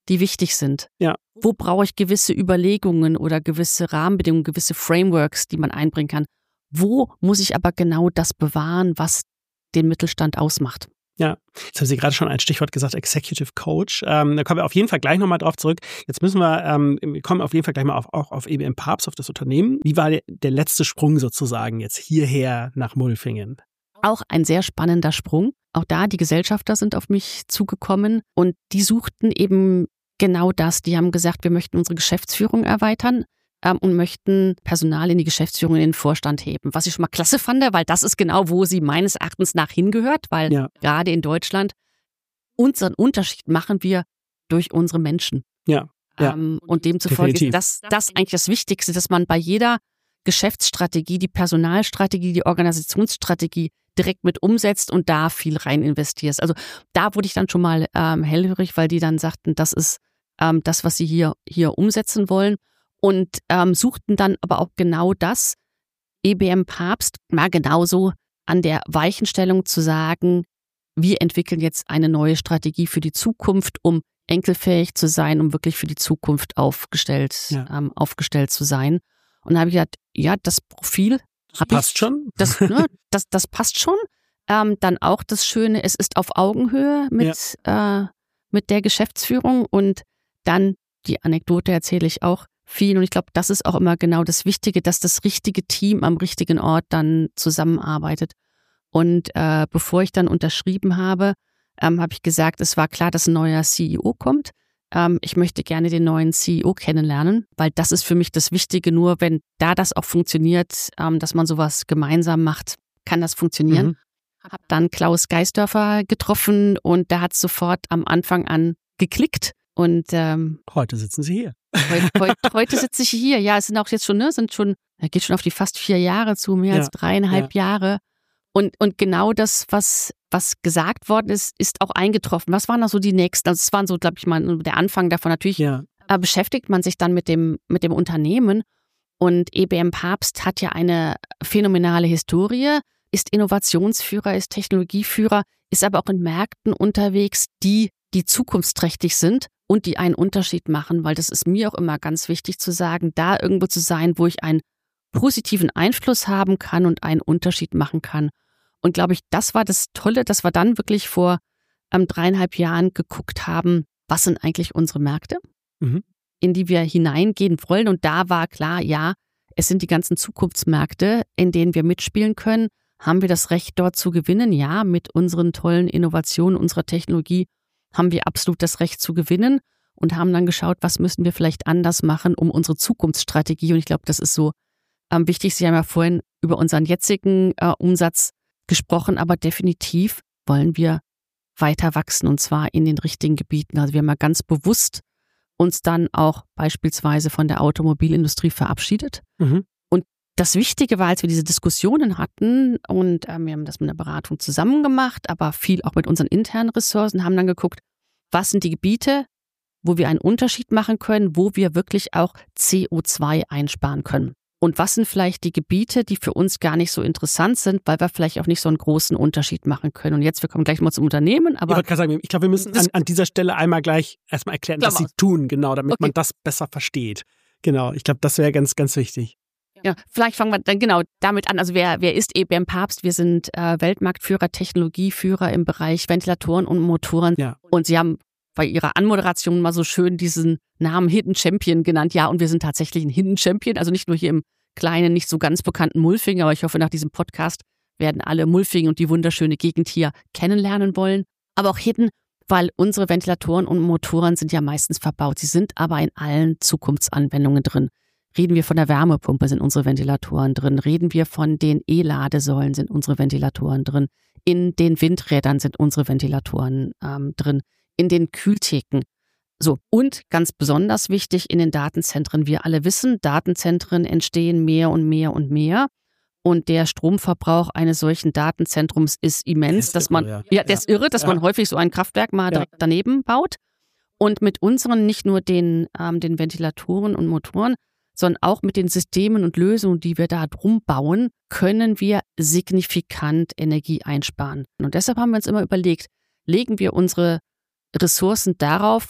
die wichtig sind. Ja. Wo brauche ich gewisse Überlegungen oder gewisse Rahmenbedingungen, gewisse Frameworks, die man einbringen kann? Wo muss ich aber genau das bewahren, was den Mittelstand ausmacht? Ja, jetzt haben Sie gerade schon ein Stichwort gesagt, Executive Coach. Ähm, da kommen wir auf jeden Fall gleich nochmal drauf zurück. Jetzt müssen wir, ähm, wir kommen auf jeden Fall gleich mal auf, auch auf E B M Papst, auf das Unternehmen. Wie war der, der letzte Sprung sozusagen jetzt hierher nach Mulfingen? Auch ein sehr spannender Sprung. Auch da, die Gesellschafter sind auf mich zugekommen und die suchten eben genau das. Die haben gesagt, wir möchten unsere Geschäftsführung erweitern ähm, und möchten Personal in die Geschäftsführung, in den Vorstand heben. Was ich schon mal klasse fand, weil das ist genau, wo sie meines Erachtens nach hingehört, weil ja. gerade in Deutschland unseren Unterschied machen wir durch unsere Menschen. Ja. ja. Ähm, und demzufolge Definitiv. ist das, das eigentlich das Wichtigste, dass man bei jeder Geschäftsstrategie, die Personalstrategie, die Organisationsstrategie direkt mit umsetzt und da viel rein investierst. Also da wurde ich dann schon mal ähm, hellhörig, weil die dann sagten, das ist ähm, das, was sie hier, hier umsetzen wollen und ähm, suchten dann aber auch genau das. E B M Papst war genauso an der Weichenstellung zu sagen, wir entwickeln jetzt eine neue Strategie für die Zukunft, um enkelfähig zu sein, um wirklich für die Zukunft aufgestellt, ja. ähm, aufgestellt zu sein. Und da habe ich gesagt, ja, das Profil Das passt ich, schon. Das, ne, das, das passt schon. Ähm, dann auch das Schöne, es ist auf Augenhöhe mit, ja. äh, mit der Geschäftsführung. Und dann, die Anekdote erzähle ich auch viel. Und ich glaube, das ist auch immer genau das Wichtige, dass das richtige Team am richtigen Ort dann zusammenarbeitet. Und äh, bevor ich dann unterschrieben habe, ähm, habe ich gesagt, es war klar, dass ein neuer C E O kommt. Ähm, ich möchte gerne den neuen C E O kennenlernen, weil das ist für mich das Wichtige. Nur wenn da das auch funktioniert, ähm, dass man sowas gemeinsam macht, kann das funktionieren. Mhm. Habe dann Klaus Geisdörfer getroffen und der hat sofort am Anfang an geklickt. Und ähm, heute sitzen Sie hier. Heute, heute, heute sitze ich hier. Ja, es sind auch jetzt schon, ne, sind schon, da geht schon auf die fast vier Jahre zu, mehr ja. als dreieinhalb ja. Jahre. Und, und genau das, was, was gesagt worden ist, ist auch eingetroffen. Was waren da so die nächsten? Also es waren so, glaube ich mal, der Anfang davon. Natürlich ja. äh, beschäftigt man sich dann mit dem, mit dem Unternehmen. Und E B M Papst hat ja eine phänomenale Historie, ist Innovationsführer, ist Technologieführer, ist aber auch in Märkten unterwegs, die, die zukunftsträchtig sind und die einen Unterschied machen. Weil das ist mir auch immer ganz wichtig zu sagen, da irgendwo zu sein, wo ich einen positiven Einfluss haben kann und einen Unterschied machen kann. Und glaube ich, das war das Tolle, dass wir dann wirklich vor ähm, dreieinhalb Jahren geguckt haben, was sind eigentlich unsere Märkte, mhm. in die wir hineingehen wollen. Und da war klar, ja, es sind die ganzen Zukunftsmärkte, in denen wir mitspielen können. Haben wir das Recht, dort zu gewinnen? Ja, mit unseren tollen Innovationen, unserer Technologie haben wir absolut das Recht zu gewinnen und haben dann geschaut, was müssen wir vielleicht anders machen, um unsere Zukunftsstrategie, und ich glaube, das ist so ähm, wichtig. Sie haben ja vorhin über unseren jetzigen äh, Umsatz gesprochen, aber definitiv wollen wir weiter wachsen und zwar in den richtigen Gebieten. Also wir haben ja ganz bewusst uns dann auch beispielsweise von der Automobilindustrie verabschiedet. Mhm. Und das Wichtige war, als wir diese Diskussionen hatten und äh, wir haben das mit einer Beratung zusammen gemacht, aber viel auch mit unseren internen Ressourcen, haben dann geguckt, was sind die Gebiete, wo wir einen Unterschied machen können, wo wir wirklich auch C O zwei einsparen können. Und was sind vielleicht die Gebiete, die für uns gar nicht so interessant sind, weil wir vielleicht auch nicht so einen großen Unterschied machen können. Und jetzt, wir kommen gleich mal zum Unternehmen. Aber ich wollte gerade sagen, ich glaube, wir müssen an, an dieser Stelle einmal gleich erstmal erklären, was Sie tun, genau, damit okay. man das besser versteht. Genau, ich glaube, das wäre ganz, ganz wichtig. Ja, vielleicht fangen wir dann genau damit an. Also wer, wer ist E B M Papst? Wir sind äh, Weltmarktführer, Technologieführer im Bereich Ventilatoren und Motoren. Ja. Und Sie haben bei Ihrer Anmoderation mal so schön diesen Namen Hidden Champion genannt. Ja, und wir sind tatsächlich ein Hidden Champion, also nicht nur hier im kleinen, nicht so ganz bekannten Mulfingen, aber ich hoffe, nach diesem Podcast werden alle Mulfingen und die wunderschöne Gegend hier kennenlernen wollen. Aber auch Hidden, weil unsere Ventilatoren und Motoren sind ja meistens verbaut. Sie sind aber in allen Zukunftsanwendungen drin. Reden wir von der Wärmepumpe, sind unsere Ventilatoren drin. Reden wir von den E-Ladesäulen, sind unsere Ventilatoren drin. In den Windrädern sind unsere Ventilatoren ähm, drin. In den Kühltheken. So, und ganz besonders wichtig in den Datenzentren. Wir alle wissen, Datenzentren entstehen mehr und mehr und mehr. Und der Stromverbrauch eines solchen Datenzentrums ist immens, dass man, ja, ja der ist irre, dass ja. man häufig so ein Kraftwerk mal direkt ja. daneben baut. Und mit unseren, nicht nur den, ähm, den Ventilatoren und Motoren, sondern auch mit den Systemen und Lösungen, die wir da drum bauen, können wir signifikant Energie einsparen. Und deshalb haben wir uns immer überlegt, legen wir unsere Ressourcen darauf,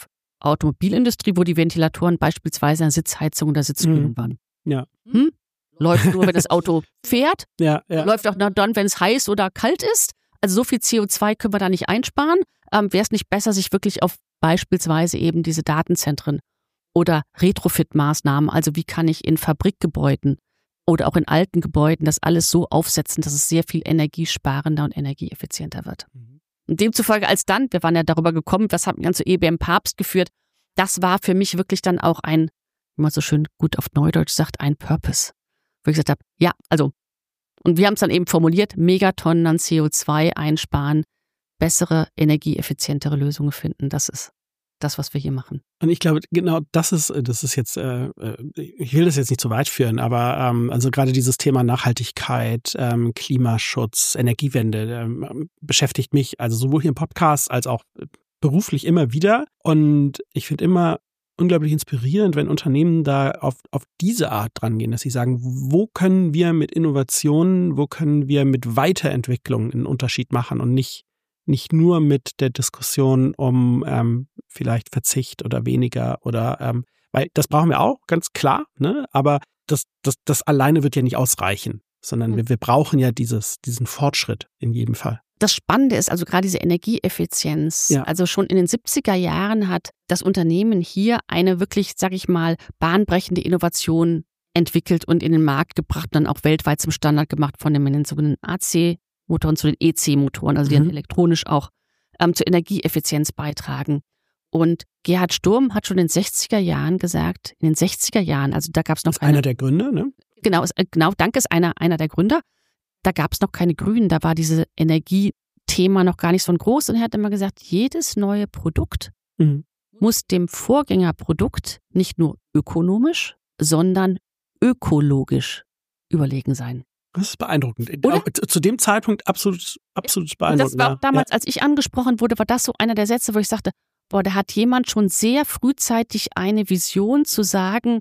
Automobilindustrie, wo die Ventilatoren beispielsweise eine Sitzheizung oder Sitzkühlung Mhm. waren. Ja. Hm? Läuft nur, wenn das Auto fährt, Ja, ja. läuft auch nur dann, wenn es heiß oder kalt ist. Also so viel C O zwei können wir da nicht einsparen. Ähm, Wäre es nicht besser, sich wirklich auf beispielsweise eben diese Datenzentren oder Retrofit-Maßnahmen, also wie kann ich in Fabrikgebäuden oder auch in alten Gebäuden das alles so aufsetzen, dass es sehr viel energiesparender und energieeffizienter wird. Mhm. Und demzufolge als dann, wir waren ja darüber gekommen, das hat mich dann zu E B M Papst geführt, das war für mich wirklich dann auch ein, wie man so schön gut auf Neudeutsch sagt, ein Purpose. Wo ich gesagt habe, ja, also, und wir haben es dann eben formuliert, Megatonnen an C O zwei einsparen, bessere, energieeffizientere Lösungen finden. Das ist das, was wir hier machen. Und ich glaube, genau das ist, das ist jetzt, äh, ich will das jetzt nicht zu weit führen, aber ähm, also gerade dieses Thema Nachhaltigkeit, ähm, Klimaschutz, Energiewende ähm, beschäftigt mich also sowohl hier im Podcast als auch beruflich immer wieder. Und ich finde immer unglaublich inspirierend, wenn Unternehmen da auf, auf diese Art dran gehen, dass sie sagen, wo können wir mit Innovationen, wo können wir mit Weiterentwicklung einen Unterschied machen und nicht Nicht nur mit der Diskussion um ähm, vielleicht Verzicht oder weniger oder ähm, weil das brauchen wir auch, ganz klar, ne? Aber das, das, das alleine wird ja nicht ausreichen, sondern mhm. wir, wir brauchen ja dieses, diesen Fortschritt in jedem Fall. Das Spannende ist also gerade diese Energieeffizienz. Ja. Also schon in den siebziger Jahren hat das Unternehmen hier eine wirklich, sag ich mal, bahnbrechende Innovation entwickelt und in den Markt gebracht und dann auch weltweit zum Standard gemacht von den sogenannten A C Motoren zu den E C-Motoren, also die Mhm. dann elektronisch auch ähm, zur Energieeffizienz beitragen. Und Gerhard Sturm hat schon in den sechziger Jahren gesagt, in den sechziger Jahren, also da gab es noch Das ist keine... einer der Gründer, ne? Genau, ist, äh, genau, danke, ist einer, einer der Gründer. Da gab es noch keine Grünen, da war dieses Energiethema noch gar nicht so groß. Und er hat immer gesagt, jedes neue Produkt Mhm. muss dem Vorgängerprodukt nicht nur ökonomisch, sondern ökologisch überlegen sein. Das ist beeindruckend. Oder? Auch zu dem Zeitpunkt absolut, absolut Und beeindruckend. das war auch ja. damals, als ich angesprochen wurde, war das so einer der Sätze, wo ich sagte, boah, da hat jemand schon sehr frühzeitig eine Vision zu sagen,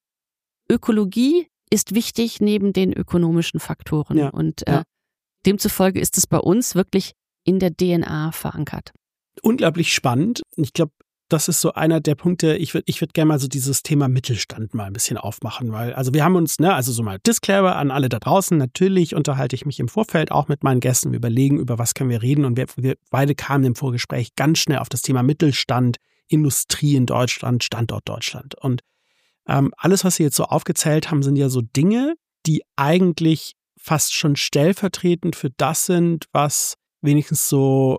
Ökologie ist wichtig neben den ökonomischen Faktoren. Ja, Und äh, ja. demzufolge ist es bei uns wirklich in der D N A verankert. Unglaublich spannend. Ich glaube, das ist so einer der Punkte, ich würde ich würd gerne mal so dieses Thema Mittelstand mal ein bisschen aufmachen, weil, also wir haben uns, ne, also so mal Disclaimer an alle da draußen, natürlich unterhalte ich mich im Vorfeld auch mit meinen Gästen, wir überlegen, über was können wir reden und wir, wir beide kamen im Vorgespräch ganz schnell auf das Thema Mittelstand, Industrie in Deutschland, Standort Deutschland und ähm, alles, was Sie jetzt so aufgezählt haben, sind ja so Dinge, die eigentlich fast schon stellvertretend für das sind, was wenigstens so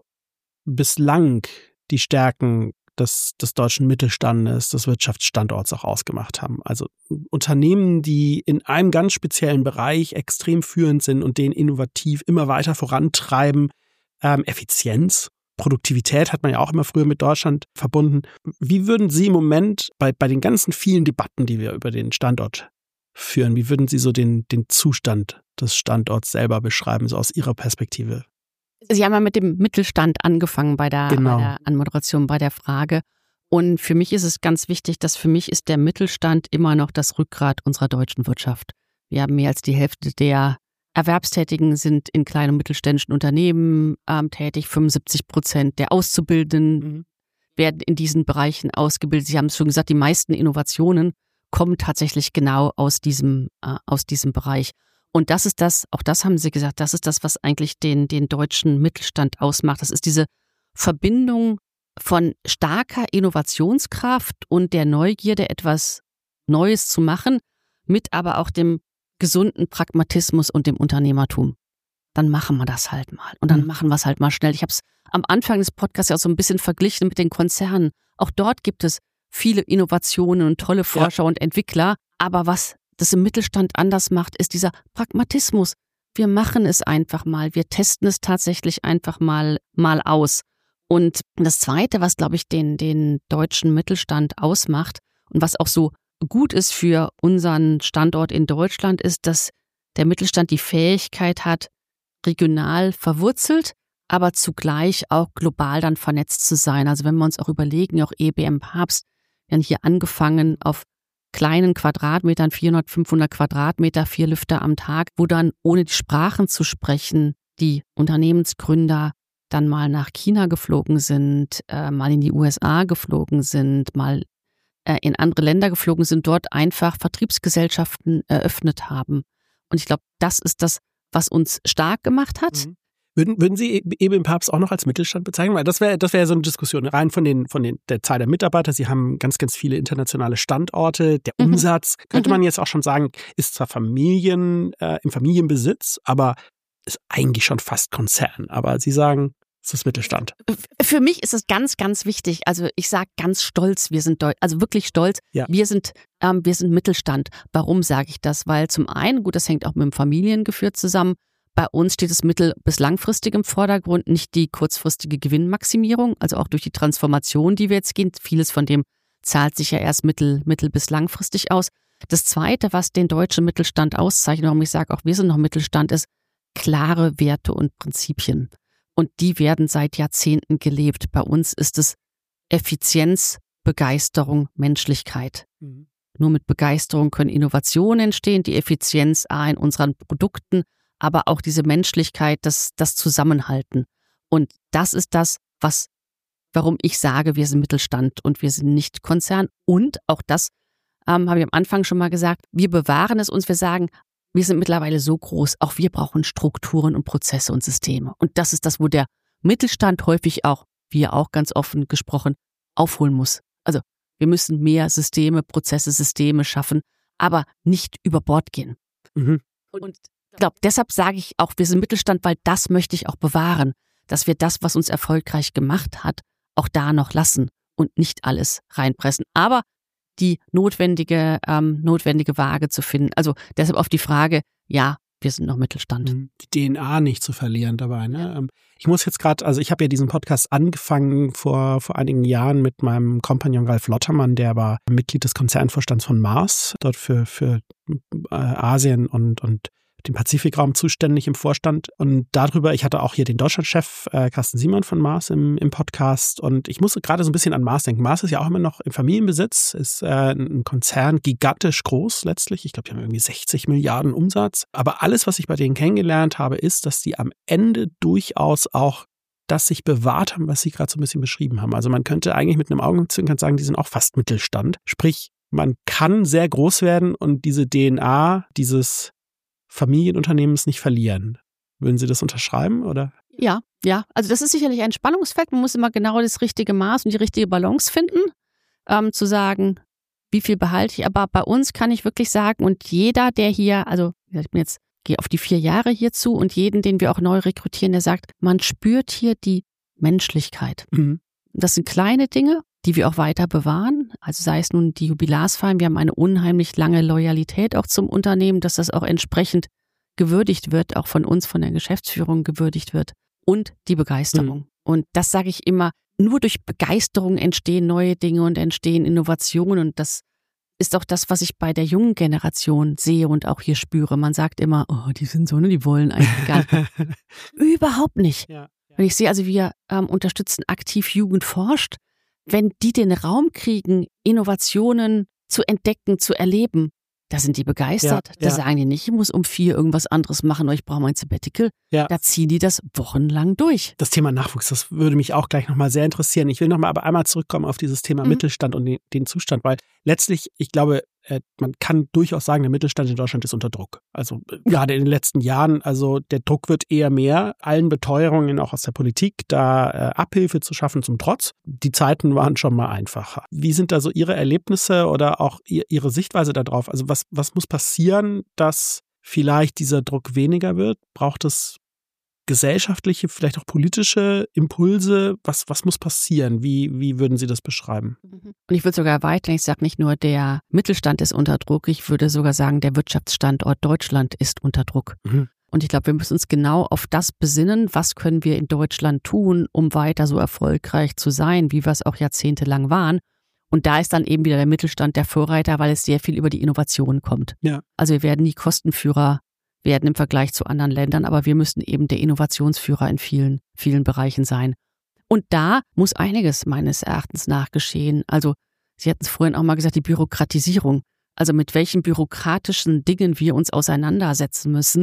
bislang die Stärken des, des deutschen Mittelstandes, des Wirtschaftsstandorts auch ausgemacht haben. Also Unternehmen, die in einem ganz speziellen Bereich extrem führend sind und den innovativ immer weiter vorantreiben. Ähm, Effizienz, Produktivität hat man ja auch immer früher mit Deutschland verbunden. Wie würden Sie im Moment bei, bei den ganzen vielen Debatten, die wir über den Standort führen, wie würden Sie so den, den Zustand des Standorts selber beschreiben, so aus Ihrer Perspektive? Sie haben ja mit dem Mittelstand angefangen bei der, Genau. bei der Anmoderation, bei der Frage. Und für mich ist es ganz wichtig, dass für mich ist der Mittelstand immer noch das Rückgrat unserer deutschen Wirtschaft. Wir haben mehr als die Hälfte der Erwerbstätigen sind in kleinen und mittelständischen Unternehmen ähm, tätig. fünfundsiebzig Prozent der Auszubildenden mhm. werden in diesen Bereichen ausgebildet. Sie haben es schon gesagt, die meisten Innovationen kommen tatsächlich genau aus diesem, äh, aus diesem Bereich. Und das ist das, auch das haben Sie gesagt, das ist das, was eigentlich den, den deutschen Mittelstand ausmacht. Das ist diese Verbindung von starker Innovationskraft und der Neugierde, etwas Neues zu machen, mit aber auch dem gesunden Pragmatismus und dem Unternehmertum. Dann machen wir das halt mal. Und dann mhm. machen wir es halt mal schnell. Ich habe es am Anfang des Podcasts ja auch so ein bisschen verglichen mit den Konzernen. Auch dort gibt es viele Innovationen und tolle Forscher ja. und Entwickler. Aber was das im Mittelstand anders macht, ist dieser Pragmatismus. Wir machen es einfach mal. Wir testen es tatsächlich einfach mal, mal aus. Und das Zweite, was, glaube ich, den, den deutschen Mittelstand ausmacht und was auch so gut ist für unseren Standort in Deutschland, ist, dass der Mittelstand die Fähigkeit hat, regional verwurzelt, aber zugleich auch global dann vernetzt zu sein. Also wenn wir uns auch überlegen, auch E B M Papst, wir haben hier angefangen auf kleinen Quadratmetern, vierhundert, fünfhundert Quadratmeter, vier Lüfter am Tag, wo dann, ohne die Sprachen zu sprechen, die Unternehmensgründer dann mal nach China geflogen sind, äh, mal in die U S A geflogen sind, mal äh, in andere Länder geflogen sind, dort einfach Vertriebsgesellschaften eröffnet haben. Und ich glaube, das ist das, was uns stark gemacht hat. Mhm. Würden, würden Sie eben Papst auch noch als Mittelstand bezeichnen? Weil das wäre das wäre so eine Diskussion rein von den von den der Zahl der Mitarbeiter. Sie haben ganz, ganz viele internationale Standorte. Der mhm. Umsatz, könnte mhm. man jetzt auch schon sagen, ist zwar Familien, äh, im Familienbesitz, aber ist eigentlich schon fast Konzern. Aber Sie sagen, es ist Mittelstand. Für mich ist es ganz, ganz wichtig. Also ich sage ganz stolz, wir sind, Deu- also wirklich stolz, ja. wir sind ähm, wir sind Mittelstand. Warum sage ich das? Weil zum einen, gut, das hängt auch mit dem Familiengefühl zusammen, bei uns steht es mittel- bis langfristig im Vordergrund, nicht die kurzfristige Gewinnmaximierung, also auch durch die Transformation, die wir jetzt gehen. Vieles von dem zahlt sich ja erst mittel-, mittel- bis langfristig aus. Das Zweite, was den deutschen Mittelstand auszeichnet, warum ich sage, auch wir sind noch Mittelstand, ist klare Werte und Prinzipien. Und die werden seit Jahrzehnten gelebt. Bei uns ist es Effizienz, Begeisterung, Menschlichkeit. Mhm. Nur mit Begeisterung können Innovationen entstehen, die Effizienz A in unseren Produkten, aber auch diese Menschlichkeit, das, das Zusammenhalten. Und das ist das, was, warum ich sage, wir sind Mittelstand und wir sind nicht Konzern. Und auch das ähm, habe ich am Anfang schon mal gesagt, wir bewahren es uns, wir sagen, wir sind mittlerweile so groß, auch wir brauchen Strukturen und Prozesse und Systeme. Und das ist das, wo der Mittelstand häufig auch, wir auch ganz offen gesprochen, aufholen muss. Also wir müssen mehr Systeme, Prozesse, Systeme schaffen, aber nicht über Bord gehen. Mhm. Und ich glaube, deshalb sage ich auch, wir sind Mittelstand, weil das möchte ich auch bewahren, dass wir das, was uns erfolgreich gemacht hat, auch da noch lassen und nicht alles reinpressen. Aber die notwendige, ähm, notwendige Waage zu finden. Also deshalb auf die Frage, ja, wir sind noch Mittelstand. Die D N A nicht zu verlieren dabei. Ne? Ja. Ich muss jetzt gerade, also ich habe ja diesen Podcast angefangen vor vor einigen Jahren mit meinem Kompagnon Ralf Lottermann, der war Mitglied des Konzernvorstands von Mars, dort für für äh, Asien und und den Pazifikraum zuständig im Vorstand. Und darüber, ich hatte auch hier den Deutschlandchef äh, Carsten Simon von Mars im, im Podcast. Und ich musste gerade so ein bisschen an Mars denken. Mars ist ja auch immer noch im Familienbesitz, ist äh, ein Konzern, gigantisch groß letztlich. Ich glaube, die haben irgendwie sechzig Milliarden Umsatz. Aber alles, was ich bei denen kennengelernt habe, ist, dass die am Ende durchaus auch das sich bewahrt haben, was Sie gerade so ein bisschen beschrieben haben. Also man könnte eigentlich mit einem Augenzwinkern sagen, die sind auch fast Mittelstand. Sprich, man kann sehr groß werden und diese D N A, dieses Familienunternehmens nicht verlieren. Würden Sie das unterschreiben, oder? Ja, ja. Also das ist sicherlich ein Spannungsfeld. Man muss immer genau das richtige Maß und die richtige Balance finden, ähm, zu sagen, wie viel behalte ich. Aber bei uns kann ich wirklich sagen, und jeder, der hier, also ich bin jetzt, gehe auf die vier Jahre hier zu und jeden, den wir auch neu rekrutieren, der sagt, man spürt hier die Menschlichkeit. Mhm. Das sind kleine Dinge, die wir auch weiter bewahren. Also sei es nun die Jubilarsfeiern, wir haben eine unheimlich lange Loyalität auch zum Unternehmen, dass das auch entsprechend gewürdigt wird, auch von uns, von der Geschäftsführung gewürdigt wird. Und die Begeisterung. Mhm. Und das sage ich immer, nur durch Begeisterung entstehen neue Dinge und entstehen Innovationen. Und das ist auch das, was ich bei der jungen Generation sehe und auch hier spüre. Man sagt immer, oh, die sind so, ne, die wollen eigentlich gar nicht. Überhaupt nicht. Ja, ja. Wenn ich sehe, also wir ähm, unterstützen aktiv Jugend forscht. Wenn die den Raum kriegen, Innovationen zu entdecken, zu erleben, da sind die begeistert. Ja, da ja. sagen die nicht, ich muss um vier irgendwas anderes machen oder ich brauche mein Sabbatical. Ja. Da ziehen die das wochenlang durch. Das Thema Nachwuchs, das würde mich auch gleich nochmal sehr interessieren. Ich will nochmal aber einmal zurückkommen auf dieses Thema mhm. Mittelstand und den, den Zustand, weil letztlich, ich glaube, man kann durchaus sagen, der Mittelstand in Deutschland ist unter Druck. Also gerade in den letzten Jahren, also der Druck wird eher mehr, allen Beteuerungen auch aus der Politik, da äh, Abhilfe zu schaffen zum Trotz. Die Zeiten waren schon mal einfacher. Wie sind da so Ihre Erlebnisse oder auch Ihre Sichtweise darauf? Also was, was muss passieren, dass vielleicht dieser Druck weniger wird? Braucht es gesellschaftliche, vielleicht auch politische Impulse? Was, was muss passieren? Wie, wie würden Sie das beschreiben? Und ich würde sogar erweitern, ich sage nicht nur, der Mittelstand ist unter Druck, ich würde sogar sagen, der Wirtschaftsstandort Deutschland ist unter Druck. Mhm. Und ich glaube, wir müssen uns genau auf das besinnen, was können wir in Deutschland tun, um weiter so erfolgreich zu sein, wie wir es auch jahrzehntelang waren. Und da ist dann eben wieder der Mittelstand der Vorreiter, weil es sehr viel über die Innovation kommt. Ja. Also wir werden nie Kostenführer werden im Vergleich zu anderen Ländern, aber wir müssen eben der Innovationsführer in vielen, vielen Bereichen sein. Und da muss einiges meines Erachtens nach geschehen. Also Sie hatten es vorhin auch mal gesagt, die Bürokratisierung. Also mit welchen bürokratischen Dingen wir uns auseinandersetzen müssen,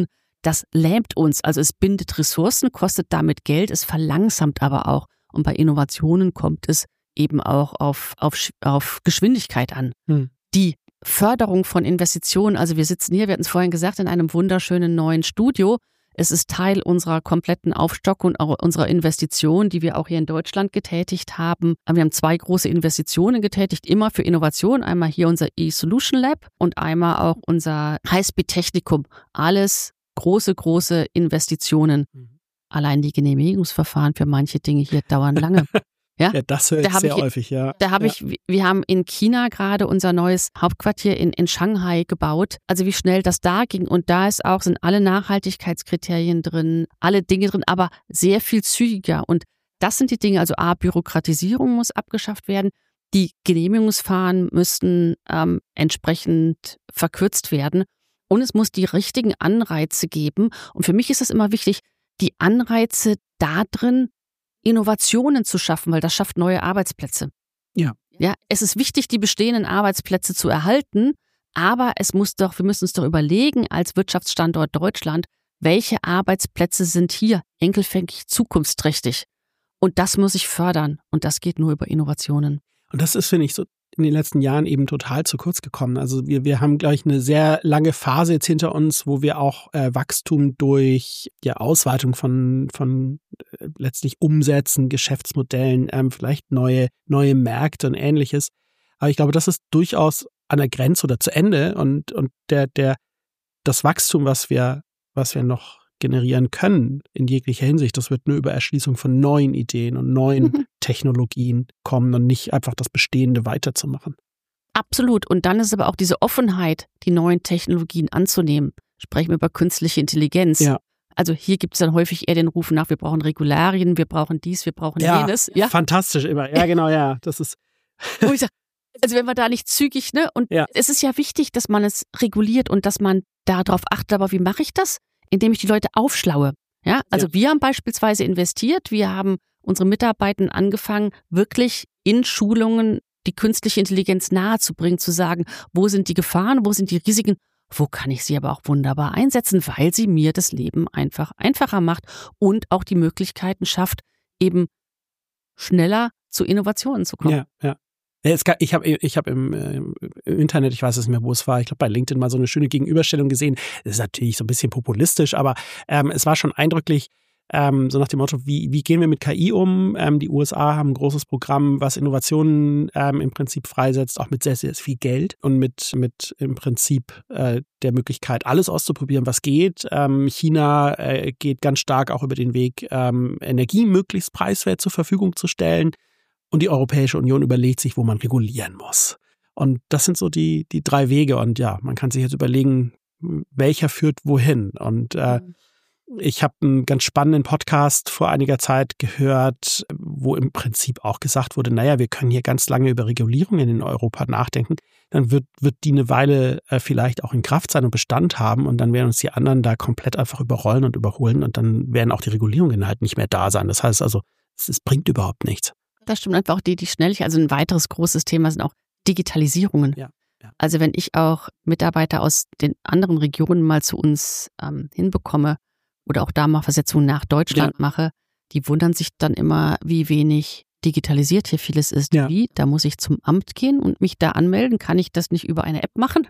das lähmt uns. Also es bindet Ressourcen, kostet damit Geld, es verlangsamt aber auch. Und bei Innovationen kommt es eben auch auf, auf, auf Geschwindigkeit an. Hm. Die Förderung von Investitionen, also wir sitzen hier, wir hatten es vorhin gesagt, in einem wunderschönen neuen Studio. Es ist Teil unserer kompletten Aufstockung und auch unserer Investitionen, die wir auch hier in Deutschland getätigt haben. Wir haben zwei große Investitionen getätigt, immer für Innovation. Einmal hier unser E-Solution Lab und einmal auch unser Highspeed-Technikum. Alles große, große Investitionen. Mhm. Allein die Genehmigungsverfahren für manche Dinge hier dauern lange. Ja, ja, das höre ich da sehr ich, häufig, ja. Da habe ja. ich, wir haben in China gerade unser neues Hauptquartier in, in Shanghai gebaut. Also wie schnell das da ging. Und da ist auch, sind alle Nachhaltigkeitskriterien drin, alle Dinge drin, aber sehr viel zügiger. Und das sind die Dinge, also A, Bürokratisierung muss abgeschafft werden. Die Genehmigungsverfahren müssten ähm, entsprechend verkürzt werden. Und es muss die richtigen Anreize geben. Und für mich ist es immer wichtig, die Anreize da drin, Innovationen zu schaffen, weil das schafft neue Arbeitsplätze. Ja. Ja, es ist wichtig, die bestehenden Arbeitsplätze zu erhalten, aber es muss doch, wir müssen uns doch überlegen, als Wirtschaftsstandort Deutschland, welche Arbeitsplätze sind hier enkelfängig zukunftsträchtig? Und das muss ich fördern. Und das geht nur über Innovationen. Und das ist, finde ich, so in den letzten Jahren eben total zu kurz gekommen. Also wir, wir haben, glaube ich, eine sehr lange Phase jetzt hinter uns, wo wir auch äh, Wachstum durch ja, Ausweitung von, von äh, letztlich Umsätzen, Geschäftsmodellen, ähm, vielleicht neue, neue Märkte und Ähnliches. Aber ich glaube, das ist durchaus an der Grenze oder zu Ende. Und, und der, der, das Wachstum, was wir, was wir noch generieren können in jeglicher Hinsicht, das wird nur über Erschließung von neuen Ideen und neuen mhm. Technologien kommen und nicht einfach das Bestehende weiterzumachen. Absolut. Und dann ist aber auch diese Offenheit, die neuen Technologien anzunehmen. Sprechen wir über künstliche Intelligenz. Ja. Also hier gibt es dann häufig eher den Ruf nach, wir brauchen Regularien, wir brauchen dies, wir brauchen ja, jenes. Ja, fantastisch immer. Ja, genau, ja. Das ist. Wo ich sag, also wenn wir da nicht zügig, ne? Und ja. es ist ja wichtig, dass man es reguliert und dass man darauf achtet. Aber wie mache ich das? Indem ich die Leute aufschlaue. Ja, also ja. wir haben beispielsweise investiert, wir haben unsere Mitarbeitenden angefangen, wirklich in Schulungen die künstliche Intelligenz nahezubringen, zu sagen, wo sind die Gefahren, wo sind die Risiken, wo kann ich sie aber auch wunderbar einsetzen, weil sie mir das Leben einfach einfacher macht und auch die Möglichkeiten schafft, eben schneller zu Innovationen zu kommen. Ja, ja. Ich habe ich hab im, äh, im Internet, ich weiß es nicht mehr, wo es war, ich glaube bei LinkedIn mal so eine schöne Gegenüberstellung gesehen. Das ist natürlich so ein bisschen populistisch, aber ähm, es war schon eindrücklich, ähm, so nach dem Motto, wie, wie gehen wir mit K I um? Ähm, die U S A haben ein großes Programm, was Innovationen ähm, im Prinzip freisetzt, auch mit sehr, sehr viel Geld und mit, mit im Prinzip äh, der Möglichkeit, alles auszuprobieren, was geht. Ähm, China äh, geht ganz stark auch über den Weg, ähm, Energie möglichst preiswert zur Verfügung zu stellen. Und die Europäische Union überlegt sich, wo man regulieren muss. Und das sind so die, die drei Wege. Und ja, man kann sich jetzt überlegen, welcher führt wohin. Und äh, mhm. ich habe einen ganz spannenden Podcast vor einiger Zeit gehört, wo im Prinzip auch gesagt wurde, naja, wir können hier ganz lange über Regulierungen in Europa nachdenken. Dann wird, wird die eine Weile äh, vielleicht auch in Kraft sein und Bestand haben. Und dann werden uns die anderen da komplett einfach überrollen und überholen. Und dann werden auch die Regulierungen halt nicht mehr da sein. Das heißt also, es, es bringt überhaupt nichts. Das stimmt einfach auch die, die Schnelligkeit. Also ein weiteres großes Thema sind auch Digitalisierungen. Ja, ja. Also wenn ich auch Mitarbeiter aus den anderen Regionen mal zu uns ähm, hinbekomme oder auch da mal Versetzungen nach Deutschland ja. mache, die wundern sich dann immer, wie wenig digitalisiert hier vieles ist. Ja. Wie? Da muss ich zum Amt gehen und mich da anmelden. Kann ich das nicht über eine App machen?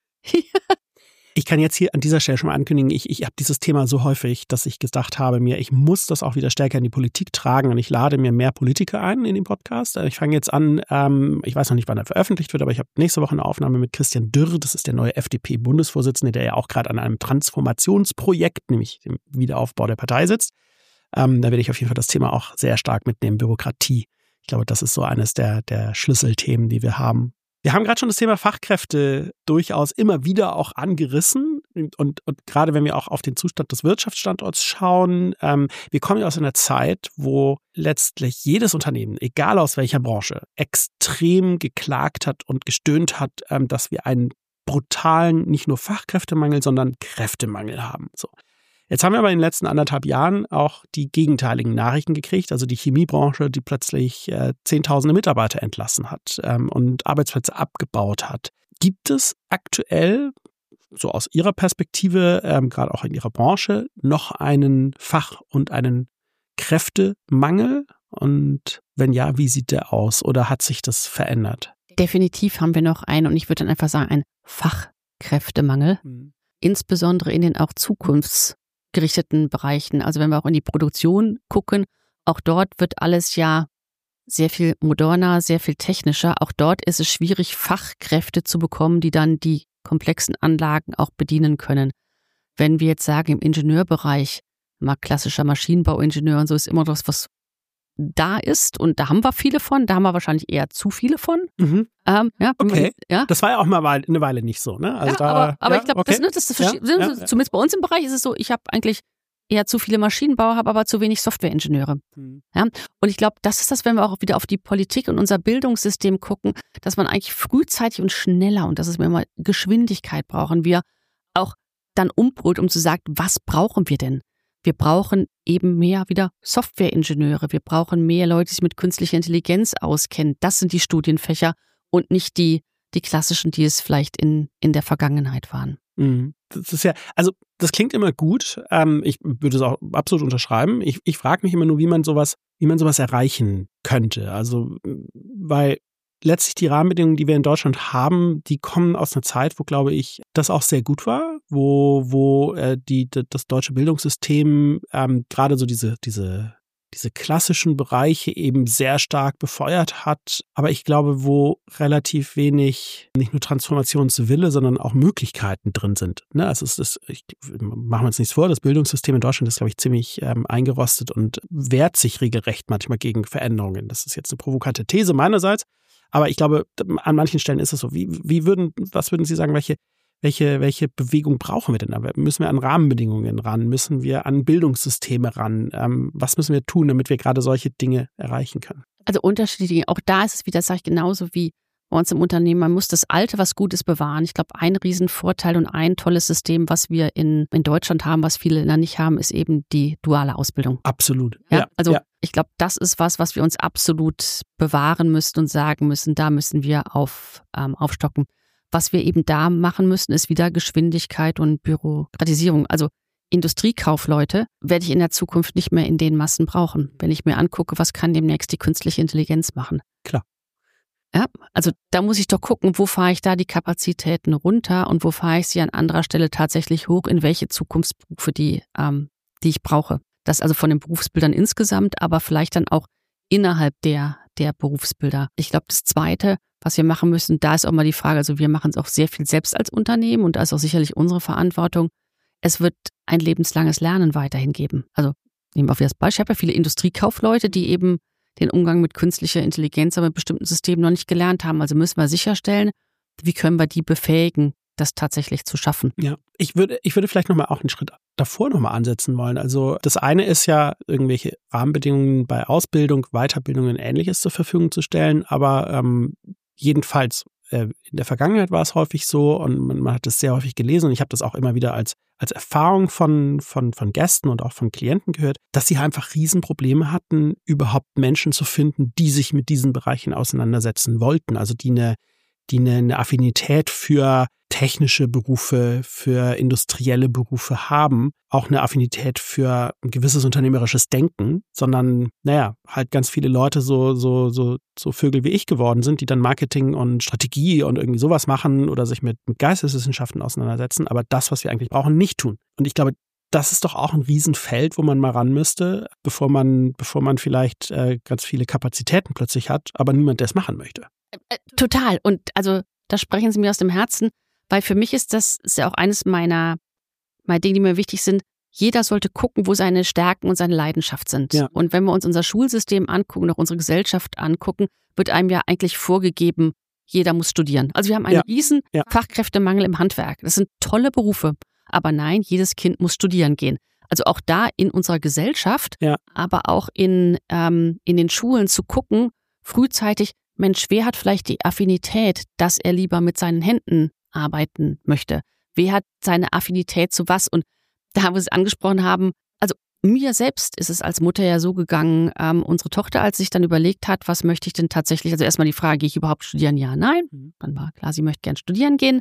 Ich kann jetzt hier an dieser Stelle schon mal ankündigen, ich, ich habe dieses Thema so häufig, dass ich gedacht habe mir, ich muss das auch wieder stärker in die Politik tragen und ich lade mir mehr Politiker ein in den Podcast. Ich fange jetzt an, ähm, ich weiß noch nicht, wann er veröffentlicht wird, aber ich habe nächste Woche eine Aufnahme mit Christian Dürr, das ist der neue F D P-Bundesvorsitzende, der ja auch gerade an einem Transformationsprojekt, nämlich dem Wiederaufbau der Partei sitzt. Ähm, da werde ich auf jeden Fall das Thema auch sehr stark mitnehmen, Bürokratie. Ich glaube, das ist so eines der, der Schlüsselthemen, die wir haben. Wir haben gerade schon das Thema Fachkräfte durchaus immer wieder auch angerissen und, und, und gerade wenn wir auch auf den Zustand des Wirtschaftsstandorts schauen, ähm, wir kommen ja aus einer Zeit, wo letztlich jedes Unternehmen, egal aus welcher Branche, extrem geklagt hat und gestöhnt hat, ähm, dass wir einen brutalen, nicht nur Fachkräftemangel, sondern Kräftemangel haben. So. Jetzt haben wir aber in den letzten anderthalb Jahren auch die gegenteiligen Nachrichten gekriegt, also die Chemiebranche, die plötzlich äh, zehntausende Mitarbeiter entlassen hat ähm, und Arbeitsplätze abgebaut hat. Gibt es aktuell so aus Ihrer Perspektive, ähm, gerade auch in Ihrer Branche, noch einen Fach- und einen Kräftemangel? Und wenn ja, wie sieht der aus oder hat sich das verändert? Definitiv haben wir noch einen, und ich würde dann einfach sagen, einen Fachkräftemangel, mhm. insbesondere in den auch zukunftsgerichteten Bereichen. Also wenn wir auch in die Produktion gucken, auch dort wird alles ja sehr viel moderner, sehr viel technischer. Auch dort ist es schwierig, Fachkräfte zu bekommen, die dann die komplexen Anlagen auch bedienen können. Wenn wir jetzt sagen, im Ingenieurbereich, mal klassischer Maschinenbauingenieur und so, ist immer das, was da ist, und da haben wir viele von, da haben wir wahrscheinlich eher zu viele von. Mhm. Ähm, ja, okay, ja. Das war ja auch mal eine Weile nicht so, ne? Also ja, da, aber, aber ja, ich glaube, okay. das, das, das ja, ja, ja, zumindest bei uns im Bereich ist es so, ich habe eigentlich eher zu viele Maschinenbauer, habe aber zu wenig Softwareingenieure. Mhm. Ja? Und ich glaube, das ist das, wenn wir auch wieder auf die Politik und unser Bildungssystem gucken, dass man eigentlich frühzeitig und schneller, und das ist mir immer Geschwindigkeit brauchen wir, auch dann umbrüllt, um zu sagen, was brauchen wir denn? Wir brauchen eben mehr wieder Softwareingenieure, wir brauchen mehr Leute, die sich mit künstlicher Intelligenz auskennen. Das sind die Studienfächer und nicht die, die klassischen, die es vielleicht in, in der Vergangenheit waren. Mhm. Das ist ja, also das klingt immer gut. Ähm, ich würde es auch absolut unterschreiben. Ich, ich frage mich immer nur, wie man sowas, wie man sowas erreichen könnte. Also, weil letztlich die Rahmenbedingungen, die wir in Deutschland haben, die kommen aus einer Zeit, wo, glaube ich, das auch sehr gut war, wo, wo äh, die, das deutsche Bildungssystem ähm, gerade so diese, diese diese klassischen Bereiche eben sehr stark befeuert hat, aber ich glaube, wo relativ wenig, nicht nur Transformationswille, sondern auch Möglichkeiten drin sind. Ne? Also es ist, ich, machen wir uns nichts vor, das Bildungssystem in Deutschland ist, glaube ich, ziemlich ähm, eingerostet und wehrt sich regelrecht manchmal gegen Veränderungen. Das ist jetzt eine provokante These meinerseits, aber ich glaube, an manchen Stellen ist es so. Wie, wie würden, was würden Sie sagen, welche Welche, welche Bewegung brauchen wir denn? Aber müssen wir an Rahmenbedingungen ran? Müssen wir an Bildungssysteme ran? Ähm, was müssen wir tun, damit wir gerade solche Dinge erreichen können? Also unterschiedliche, auch da ist es wieder, sage ich genauso wie bei uns im Unternehmen, man muss das Alte, was gut ist, bewahren. Ich glaube, ein Riesenvorteil und ein tolles System, was wir in, in Deutschland haben, was viele Länder nicht haben, ist eben die duale Ausbildung. Absolut. Ja, ja also ja. ich glaube, das ist was, was wir uns absolut bewahren müssen und sagen müssen, da müssen wir auf, ähm, aufstocken. Was wir eben da machen müssen, ist wieder Geschwindigkeit und Bürokratisierung. Also Industriekaufleute werde ich in der Zukunft nicht mehr in den Massen brauchen, wenn ich mir angucke, was kann demnächst die künstliche Intelligenz machen. Klar. Ja, also da muss ich doch gucken, wo fahre ich da die Kapazitäten runter und wo fahre ich sie an anderer Stelle tatsächlich hoch, in welche Zukunftsberufe die, ähm, die ich brauche. Das also von den Berufsbildern insgesamt, aber vielleicht dann auch innerhalb der, der Berufsbilder. Ich glaube, das Zweite, was wir machen müssen, da ist auch mal die Frage, also wir machen es auch sehr viel selbst als Unternehmen und da ist auch sicherlich unsere Verantwortung. Es wird ein lebenslanges Lernen weiterhin geben. Also nehmen wir auf das Beispiel, ich habe ja viele Industriekaufleute, die eben den Umgang mit künstlicher Intelligenz, aber mit bestimmten Systemen noch nicht gelernt haben. Also müssen wir sicherstellen, wie können wir die befähigen, das tatsächlich zu schaffen. Ja, ich würde, ich würde vielleicht nochmal auch einen Schritt davor nochmal ansetzen wollen. Also das eine ist ja, irgendwelche Rahmenbedingungen bei Ausbildung, Weiterbildung und Ähnliches zur Verfügung zu stellen, aber ähm, jedenfalls äh, in der Vergangenheit war es häufig so und man, man hat es sehr häufig gelesen und ich habe das auch immer wieder als, als Erfahrung von, von, von Gästen und auch von Klienten gehört, dass sie einfach Riesenprobleme hatten, überhaupt Menschen zu finden, die sich mit diesen Bereichen auseinandersetzen wollten, also die eine, die eine, eine Affinität für technische Berufe, für industrielle Berufe haben, auch eine Affinität für ein gewisses unternehmerisches Denken, sondern, naja, halt ganz viele Leute so, so, so, so Vögel wie ich geworden sind, die dann Marketing und Strategie und irgendwie sowas machen oder sich mit, mit Geisteswissenschaften auseinandersetzen, aber das, was wir eigentlich brauchen, nicht tun. Und ich glaube, das ist doch auch ein Riesenfeld, wo man mal ran müsste, bevor man, bevor man vielleicht äh, ganz viele Kapazitäten plötzlich hat, aber niemand, der es machen möchte. Total. Und also da sprechen Sie mir aus dem Herzen, weil für mich ist das ist ja auch eines meiner, meiner Dinge, die mir wichtig sind. Jeder sollte gucken, wo seine Stärken und seine Leidenschaft sind. Ja. Und wenn wir uns unser Schulsystem angucken, auch unsere Gesellschaft angucken, wird einem ja eigentlich vorgegeben, jeder muss studieren. Also wir haben einen ja. riesen ja. Fachkräftemangel im Handwerk. Das sind tolle Berufe. Aber nein, jedes Kind muss studieren gehen. Also auch da in unserer Gesellschaft, ja. aber auch in, ähm, in den Schulen zu gucken, frühzeitig, Mensch, wer hat vielleicht die Affinität, dass er lieber mit seinen Händen arbeiten möchte? Wer hat seine Affinität zu was? Und da haben wir es angesprochen haben, also mir selbst ist es als Mutter ja so gegangen, ähm, unsere Tochter, als sich dann überlegt hat, was möchte ich denn tatsächlich, also erstmal die Frage, gehe ich überhaupt studieren? Ja, nein. Dann war klar, sie möchte gern studieren gehen.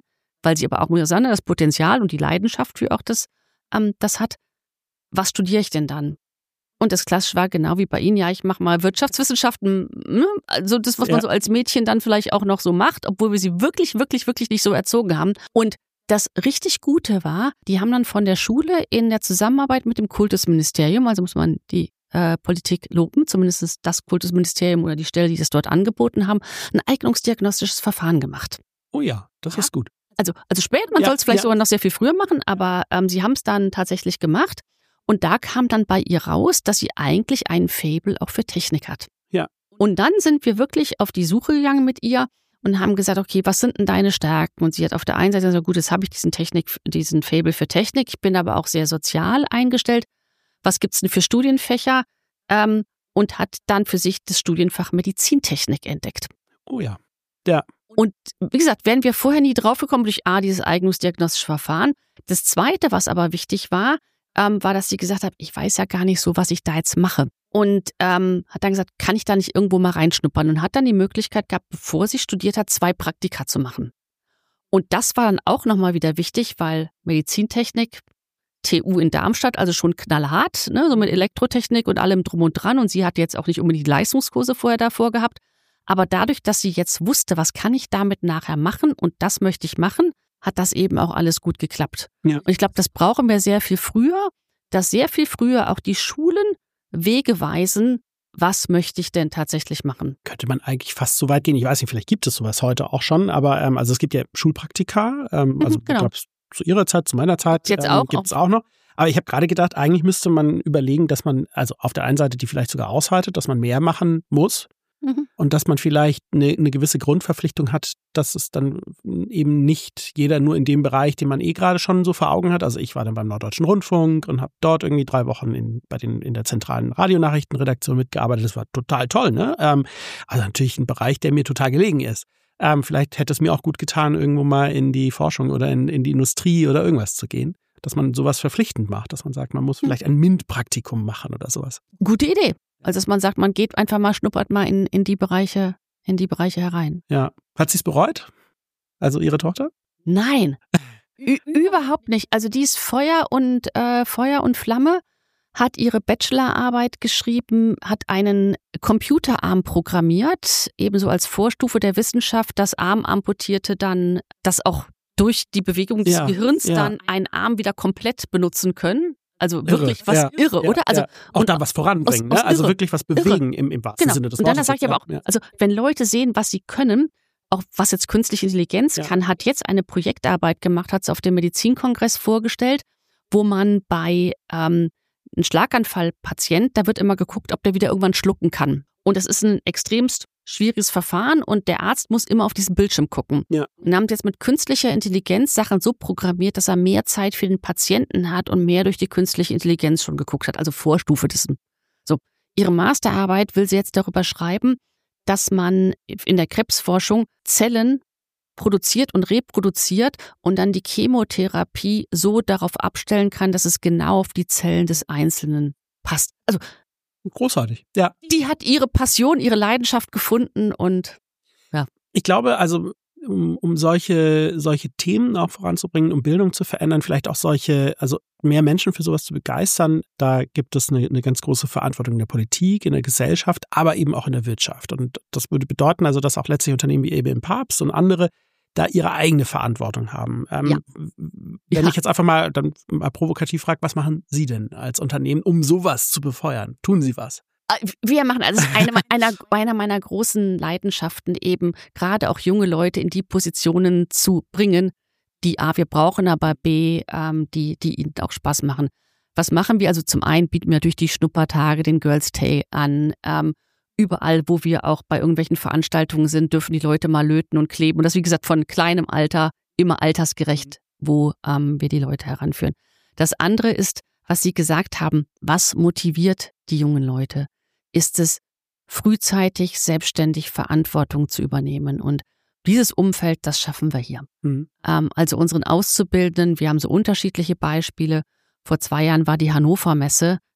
weil sie aber auch Susanne das Potenzial und die Leidenschaft für auch das, ähm, das hat. Was studiere ich denn dann? Und das Klassische war genau wie bei Ihnen, ja, ich mache mal Wirtschaftswissenschaften, ne? Also das, was man ja. so als Mädchen dann vielleicht auch noch so macht, obwohl wir sie wirklich, wirklich, wirklich nicht so erzogen haben. Und das richtig Gute war, die haben dann von der Schule in der Zusammenarbeit mit dem Kultusministerium, also muss man die äh, Politik loben, zumindest das Kultusministerium oder die Stelle, die das dort angeboten haben, ein eignungsdiagnostisches Verfahren gemacht. Oh ja, das ja. ist gut. Also, also spät, man ja, soll es vielleicht ja. sogar noch sehr viel früher machen, aber ähm, sie haben es dann tatsächlich gemacht. Und da kam dann bei ihr raus, dass sie eigentlich einen Faible auch für Technik hat. Ja. Und dann sind wir wirklich auf die Suche gegangen mit ihr und haben gesagt, okay, was sind denn deine Stärken? Und sie hat auf der einen Seite gesagt, gut, jetzt habe ich diesen Technik, diesen Faible für Technik. Ich bin aber auch sehr sozial eingestellt. Was gibt's denn für Studienfächer? Ähm, und hat dann für sich das Studienfach Medizintechnik entdeckt. Oh ja. Ja. Und wie gesagt, wären wir vorher nie draufgekommen durch A, dieses eignungsdiagnostische Verfahren. Das Zweite, was aber wichtig war, ähm, war, dass sie gesagt hat, ich weiß ja gar nicht so, was ich da jetzt mache. Und ähm, hat dann gesagt, kann ich da nicht irgendwo mal reinschnuppern? Und hat dann die Möglichkeit gehabt, bevor sie studiert hat, zwei Praktika zu machen. Und das war dann auch nochmal wieder wichtig, weil Medizintechnik, T U in Darmstadt, also schon knallhart, ne, so mit Elektrotechnik und allem drum und dran. Und sie hat jetzt auch nicht unbedingt die Leistungskurse vorher davor gehabt. Aber dadurch, dass sie jetzt wusste, was kann ich damit nachher machen und das möchte ich machen, hat das eben auch alles gut geklappt. Ja. Und ich glaube, das brauchen wir sehr viel früher, dass sehr viel früher auch die Schulen Wege weisen, was möchte ich denn tatsächlich machen. Könnte man eigentlich fast so weit gehen, ich weiß nicht, vielleicht gibt es sowas heute auch schon, aber ähm, also es gibt ja Schulpraktika, ähm, also genau. ich glaube zu Ihrer Zeit, zu meiner Zeit jetzt ähm, auch, gibt es auch noch. Aber ich habe gerade gedacht, eigentlich müsste man überlegen, dass man also auf der einen Seite die vielleicht sogar aushaltet, dass man mehr machen muss. Mhm. Und dass man vielleicht eine, eine gewisse Grundverpflichtung hat, dass es dann eben nicht jeder nur in dem Bereich, den man eh gerade schon so vor Augen hat. Also ich war dann beim Norddeutschen Rundfunk und habe dort irgendwie drei Wochen in, bei den, in der zentralen Radionachrichtenredaktion mitgearbeitet. Das war total toll, ne? Ähm, also natürlich ein Bereich, der mir total gelegen ist. Ähm, vielleicht hätte es mir auch gut getan, irgendwo mal in die Forschung oder in, in die Industrie oder irgendwas zu gehen. Dass man sowas verpflichtend macht, dass man sagt, man muss vielleicht ein MINT-Praktikum machen oder sowas. Gute Idee. Also dass man sagt, man geht einfach mal, schnuppert mal in, in die Bereiche, in die Bereiche herein. Ja. Hat sie es bereut? Also Ihre Tochter? Nein, Ü- überhaupt nicht. Also die ist Feuer und äh, Feuer und Flamme, hat ihre Bachelorarbeit geschrieben, hat einen Computerarm programmiert, ebenso als Vorstufe der Wissenschaft, dass Armamputierte dann das auch durch die Bewegung des ja, Gehirns ja. dann einen Arm wieder komplett benutzen können. Also wirklich irre, was ja, irre, ja, oder? Also ja. Auch da was voranbringen, aus, aus ne? Also irre, wirklich was bewegen im, im wahrsten genau. Sinne des Wortes. Und dann sage ich aber auch, ja. also wenn Leute sehen, was sie können, auch was jetzt künstliche Intelligenz ja. kann, hat jetzt eine Projektarbeit gemacht, hat es auf dem Medizinkongress vorgestellt, wo man bei ähm, einem Schlaganfallpatient, da wird immer geguckt, ob der wieder irgendwann schlucken kann. Und das ist ein extremst schwieriges Verfahren und der Arzt muss immer auf diesen Bildschirm gucken. Ja. Und haben jetzt mit künstlicher Intelligenz Sachen so programmiert, dass er mehr Zeit für den Patienten hat und mehr durch die künstliche Intelligenz schon geguckt hat, also Vorstufe dessen. So, ihre Masterarbeit will sie jetzt darüber schreiben, dass man in der Krebsforschung Zellen produziert und reproduziert und dann die Chemotherapie so darauf abstellen kann, dass es genau auf die Zellen des Einzelnen passt. Also großartig, ja. Die hat ihre Passion, ihre Leidenschaft gefunden und ja. Ich glaube, also um, um solche, solche Themen auch voranzubringen, um Bildung zu verändern, vielleicht auch solche, also mehr Menschen für sowas zu begeistern, da gibt es eine, eine ganz große Verantwortung in der Politik, in der Gesellschaft, aber eben auch in der Wirtschaft. Und das würde bedeuten also, dass auch letztlich Unternehmen wie E B M Papst und andere da ihre eigene Verantwortung haben. Ähm, ja. Wenn ja. ich jetzt einfach mal dann mal provokativ frage, was machen Sie denn als Unternehmen, um sowas zu befeuern? Tun Sie was? Wir machen, also eine, einer, einer meiner großen Leidenschaften eben, gerade auch junge Leute in die Positionen zu bringen, die A, wir brauchen, aber B, ähm, die, die ihnen auch Spaß machen. Was machen wir? Also zum einen bieten wir durch die Schnuppertage den Girls' Day an. Ähm, Überall, wo wir auch bei irgendwelchen Veranstaltungen sind, dürfen die Leute mal löten und kleben. Und das, wie gesagt, von kleinem Alter, immer altersgerecht, wo ähm, wir die Leute heranführen. Das andere ist, was Sie gesagt haben, was motiviert die jungen Leute? Ist es, frühzeitig selbstständig Verantwortung zu übernehmen? Und dieses Umfeld, das schaffen wir hier. Mhm. Ähm, also unseren Auszubildenden, wir haben so unterschiedliche Beispiele. Vor zwei Jahren war die Hannover Messe.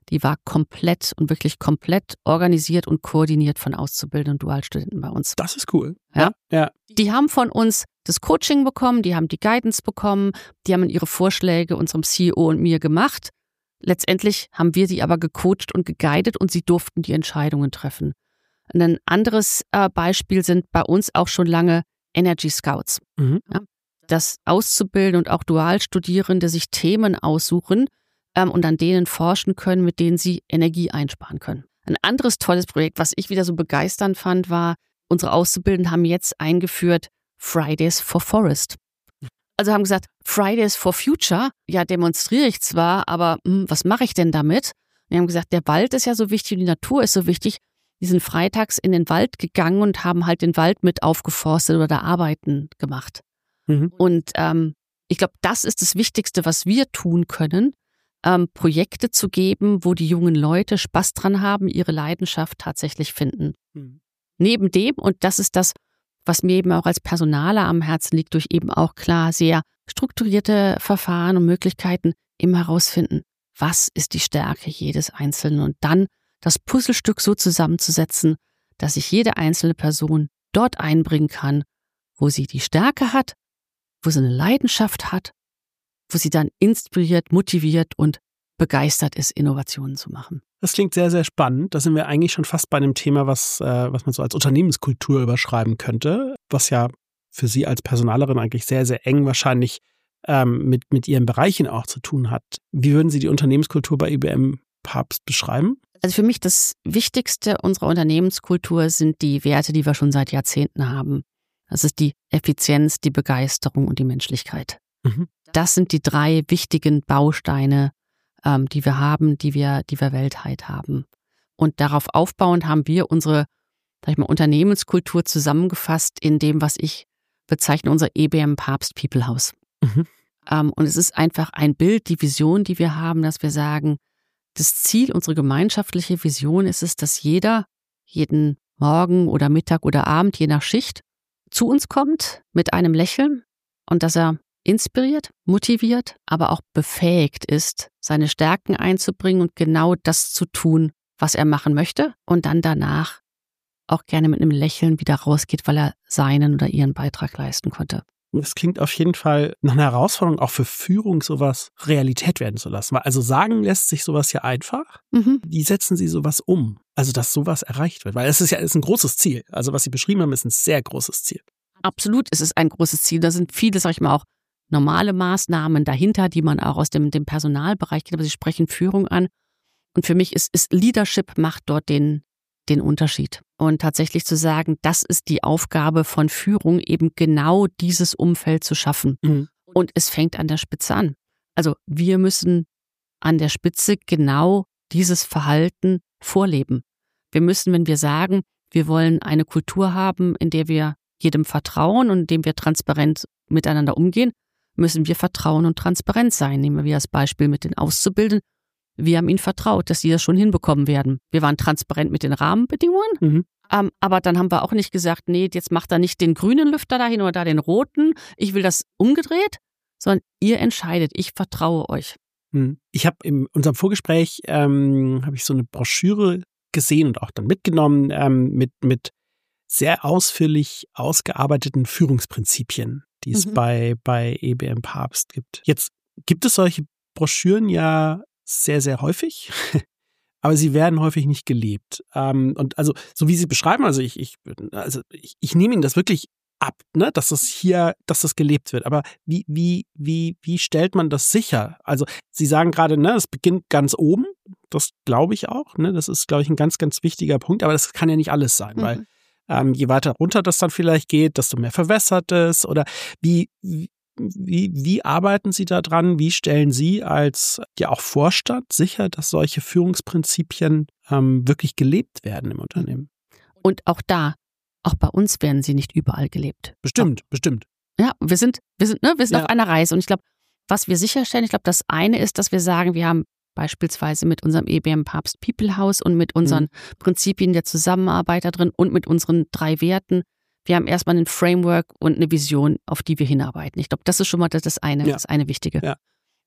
die war komplett und wirklich komplett organisiert und koordiniert von Auszubildenden und Dualstudenten bei uns. Das ist cool. Ja? Ja. Die haben von uns das Coaching bekommen, die haben die Guidance bekommen, die haben ihre Vorschläge unserem C E O und mir gemacht. Letztendlich haben wir sie aber gecoacht und geguidet und sie durften die Entscheidungen treffen. Und ein anderes äh, Beispiel sind bei uns auch schon lange Energy Scouts. Mhm. Ja, dass Auszubildende und auch Dualstudierende sich Themen aussuchen ähm, und an denen forschen können, mit denen sie Energie einsparen können. Ein anderes tolles Projekt, was ich wieder so begeisternd fand, war, unsere Auszubildenden haben jetzt eingeführt Fridays for Forest. Also haben gesagt, Fridays for Future, ja, demonstriere ich zwar, aber mh, was mache ich denn damit? Wir haben gesagt, der Wald ist ja so wichtig und die Natur ist so wichtig. Die sind freitags in den Wald gegangen und haben halt den Wald mit aufgeforstet oder da Arbeiten gemacht. Mhm. Und ähm, ich glaube, das ist das Wichtigste, was wir tun können, ähm, Projekte zu geben, wo die jungen Leute Spaß dran haben, ihre Leidenschaft tatsächlich finden. Mhm. Neben dem, und das ist das, was mir eben auch als Personaler am Herzen liegt, durch eben auch klar sehr strukturierte Verfahren und Möglichkeiten, immer herausfinden, was ist die Stärke jedes Einzelnen und dann das Puzzlestück so zusammenzusetzen, dass sich jede einzelne Person dort einbringen kann, wo sie die Stärke hat, wo sie eine Leidenschaft hat, wo sie dann inspiriert, motiviert und begeistert ist, Innovationen zu machen. Das klingt sehr, sehr spannend. Da sind wir eigentlich schon fast bei einem Thema, was, äh, was man so als Unternehmenskultur überschreiben könnte, was ja für Sie als Personalerin eigentlich sehr, sehr eng wahrscheinlich ähm, mit, mit Ihren Bereichen auch zu tun hat. Wie würden Sie die Unternehmenskultur bei I B M Papst beschreiben? Also für mich das Wichtigste unserer Unternehmenskultur sind die Werte, die wir schon seit Jahrzehnten haben. Das ist die Effizienz, die Begeisterung und die Menschlichkeit. Mhm. Das sind die drei wichtigen Bausteine, ähm, die wir haben, die wir, die wir weltweit haben. Und darauf aufbauend haben wir unsere, sag ich mal, Unternehmenskultur zusammengefasst in dem, was ich bezeichne, unser I B M Papst People House. Mhm. Ähm, und es ist einfach ein Bild, die Vision, die wir haben, dass wir sagen, das Ziel, unsere gemeinschaftliche Vision ist es, dass jeder jeden Morgen oder Mittag oder Abend, je nach Schicht, zu uns kommt mit einem Lächeln und dass er inspiriert, motiviert, aber auch befähigt ist, seine Stärken einzubringen und genau das zu tun, was er machen möchte und dann danach auch gerne mit einem Lächeln wieder rausgeht, weil er seinen oder ihren Beitrag leisten konnte. Das klingt auf jeden Fall nach einer Herausforderung, auch für Führung sowas Realität werden zu lassen. Also sagen lässt sich sowas ja einfach. Mhm. Wie setzen Sie sowas um? Also, dass sowas erreicht wird? Weil es ist ja ist ein großes Ziel. Also, was Sie beschrieben haben, ist ein sehr großes Ziel. Absolut, es ist ein großes Ziel. Da sind viele, sag ich mal, auch normale Maßnahmen dahinter, die man auch aus dem, dem Personalbereich kennt. Aber Sie sprechen Führung an. Und für mich ist, ist Leadership macht dort den den Unterschied. Und tatsächlich zu sagen, das ist die Aufgabe von Führung, eben genau dieses Umfeld zu schaffen. Mhm. Und es fängt an der Spitze an. Also wir müssen an der Spitze genau dieses Verhalten vorleben. Wir müssen, wenn wir sagen, wir wollen eine Kultur haben, in der wir jedem vertrauen und in dem wir transparent miteinander umgehen, müssen wir Vertrauen und Transparenz sein. Nehmen wir als Beispiel mit den Auszubildenden. Wir haben ihnen vertraut, dass sie das schon hinbekommen werden. Wir waren transparent mit den Rahmenbedingungen, mhm. ähm, aber dann haben wir auch nicht gesagt, nee, jetzt macht er nicht den grünen Lüfter dahin oder da den roten. Ich will das umgedreht, sondern ihr entscheidet. Ich vertraue euch. Ich habe in unserem Vorgespräch ähm, habe ich so eine Broschüre gesehen und auch dann mitgenommen ähm, mit mit sehr ausführlich ausgearbeiteten Führungsprinzipien, die es mhm. bei bei I B M Papst gibt. Jetzt gibt es solche Broschüren ja sehr, sehr häufig, aber sie werden häufig nicht gelebt. Ähm, und also, so wie Sie beschreiben, also ich, ich, also ich, ich nehme Ihnen das wirklich ab, ne, dass das hier, dass das gelebt wird. Aber wie, wie, wie, wie stellt man das sicher? Also, Sie sagen gerade, ne, es beginnt ganz oben. Das glaube ich auch, ne, das ist, glaube ich, ein ganz, ganz wichtiger Punkt. Aber das kann ja nicht alles sein, mhm. weil ähm, je weiter runter das dann vielleicht geht, desto mehr verwässert es oder wie, wie Wie, wie arbeiten Sie da dran? Wie stellen Sie als ja auch Vorstand sicher, dass solche Führungsprinzipien ähm, wirklich gelebt werden im Unternehmen? Und auch da, auch bei uns werden sie nicht überall gelebt. Bestimmt, auch, bestimmt. Ja, wir sind, wir sind, ne, wir sind ja. auf einer Reise. Und ich glaube, was wir sicherstellen, ich glaube, das eine ist, dass wir sagen, wir haben beispielsweise mit unserem I B M Papst People House und mit unseren mhm. Prinzipien der Zusammenarbeit da drin und mit unseren drei Werten. Wir haben erstmal ein Framework und eine Vision, auf die wir hinarbeiten. Ich glaube, das ist schon mal das eine, ja. das eine Wichtige. Ja.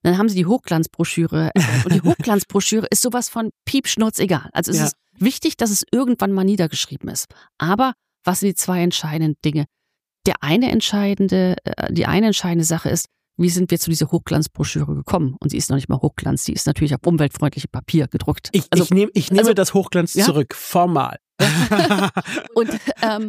Dann haben sie die Hochglanzbroschüre. Und die Hochglanzbroschüre ist sowas von piepschnurz egal. Also es ja. ist wichtig, dass es irgendwann mal niedergeschrieben ist. Aber was sind die zwei entscheidenden Dinge? Der eine entscheidende, die eine entscheidende Sache ist, wie sind wir zu dieser Hochglanzbroschüre gekommen? Und sie ist noch nicht mal Hochglanz, sie ist natürlich auf umweltfreundlichem Papier gedruckt. Ich, also, ich, nehm, ich nehme also, das Hochglanz ja? zurück, formal. Und ähm,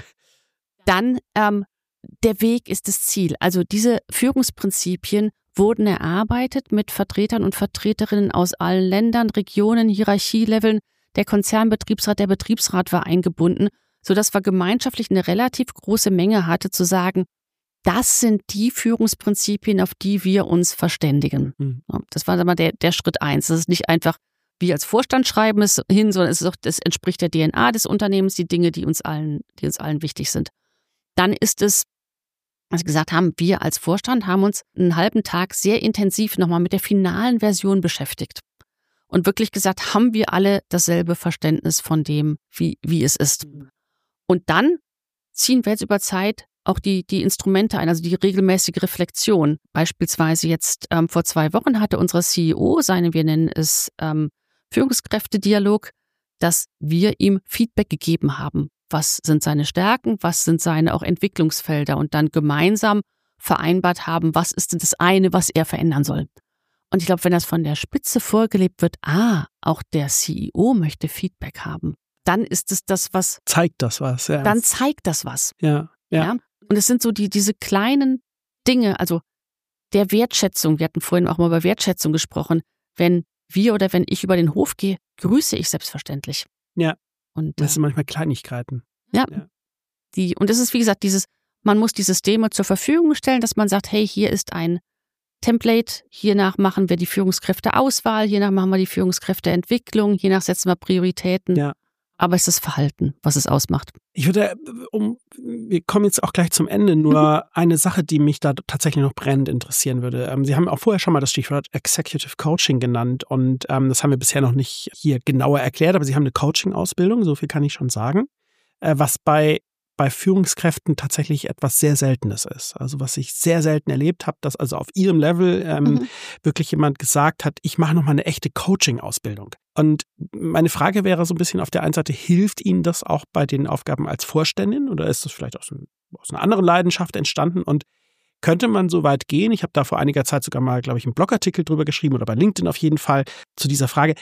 dann, ähm, der Weg ist das Ziel. Also diese Führungsprinzipien wurden erarbeitet mit Vertretern und Vertreterinnen aus allen Ländern, Regionen, Hierarchieleveln. Der Konzernbetriebsrat, der Betriebsrat war eingebunden, sodass wir gemeinschaftlich eine relativ große Menge hatte, zu sagen, das sind die Führungsprinzipien, auf die wir uns verständigen. Mhm. Das war mal der, der Schritt eins. Das ist nicht einfach, wir als Vorstand schreiben es hin, sondern es ist auch, das entspricht der D N A des Unternehmens, die Dinge, die uns allen, die uns allen wichtig sind. Dann ist es, was wir gesagt haben, wir als Vorstand haben uns einen halben Tag sehr intensiv nochmal mit der finalen Version beschäftigt. Und wirklich gesagt, haben wir alle dasselbe Verständnis von dem, wie, wie es ist. Und dann ziehen wir jetzt über Zeit auch die, die Instrumente ein, also die regelmäßige Reflexion. Beispielsweise jetzt ähm, vor zwei Wochen hatte unser C E O, seine, wir nennen es ähm, Führungskräftedialog, dass wir ihm Feedback gegeben haben. Was sind seine Stärken, was sind seine auch Entwicklungsfelder und dann gemeinsam vereinbart haben, was ist denn das eine, was er verändern soll. Und ich glaube, wenn das von der Spitze vorgelebt wird, ah, auch der C E O möchte Feedback haben, dann ist es das, was... Zeigt das was, ja. Dann zeigt das was. Ja, ja. ja? Und es sind so die diese kleinen Dinge, also der Wertschätzung, wir hatten vorhin auch mal über Wertschätzung gesprochen, wenn wir oder wenn ich über den Hof gehe, grüße ich selbstverständlich. Ja, und das sind manchmal Kleinigkeiten. Ja, ja. Die, und das ist wie gesagt dieses, man muss die Systeme zur Verfügung stellen, dass man sagt, hey, hier ist ein Template, hiernach machen wir die Führungskräfteauswahl, hiernach machen wir die Führungskräfteentwicklung, hiernach setzen wir Prioritäten. Ja. Aber es ist das Verhalten, was es ausmacht. Ich würde, um, wir kommen jetzt auch gleich zum Ende, nur mhm. eine Sache, die mich da tatsächlich noch brennend interessieren würde. Ähm, Sie haben auch vorher schon mal das Stichwort Executive Coaching genannt und ähm, das haben wir bisher noch nicht hier genauer erklärt, aber Sie haben eine Coaching-Ausbildung, so viel kann ich schon sagen, äh, was bei bei Führungskräften tatsächlich etwas sehr Seltenes ist. Also was ich sehr selten erlebt habe, dass also auf Ihrem Level ähm, mhm. wirklich jemand gesagt hat, ich mache nochmal eine echte Coaching-Ausbildung. Und meine Frage wäre so ein bisschen auf der einen Seite, hilft Ihnen das auch bei den Aufgaben als Vorständin oder ist das vielleicht aus, einem, aus einer anderen Leidenschaft entstanden? Und könnte man so weit gehen, ich habe da vor einiger Zeit sogar mal, glaube ich, einen Blogartikel drüber geschrieben oder bei LinkedIn auf jeden Fall, zu dieser Frage,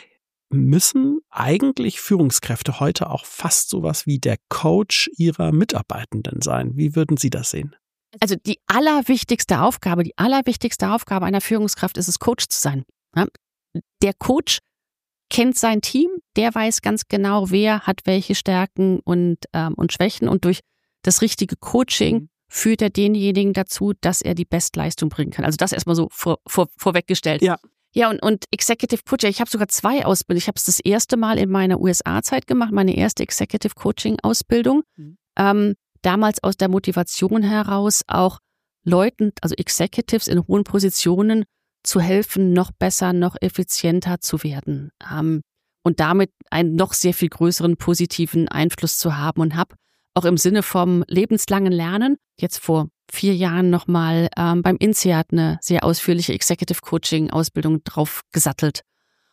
müssen eigentlich Führungskräfte heute auch fast sowas wie der Coach ihrer Mitarbeitenden sein? Wie würden Sie das sehen? Also die allerwichtigste Aufgabe, die allerwichtigste Aufgabe einer Führungskraft ist es, Coach zu sein. Ja? Der Coach kennt sein Team, der weiß ganz genau, wer hat welche Stärken und, ähm, und Schwächen und durch das richtige Coaching mhm. führt er denjenigen dazu, dass er die Bestleistung bringen kann. Also das erstmal so vor, vor, vorweggestellt. Ja. Ja, und, und Executive Coaching, ich habe sogar zwei Ausbildungen. Ich habe es das erste Mal in meiner U S A-Zeit gemacht, meine erste Executive Coaching-Ausbildung. Mhm. Ähm, damals aus der Motivation heraus auch Leuten, also Executives in hohen Positionen zu helfen, noch besser, noch effizienter zu werden. Ähm, und damit einen noch sehr viel größeren positiven Einfluss zu haben und habe auch im Sinne vom lebenslangen Lernen jetzt vor vier Jahren nochmal ähm, beim INSEAD eine sehr ausführliche Executive Coaching Ausbildung drauf gesattelt.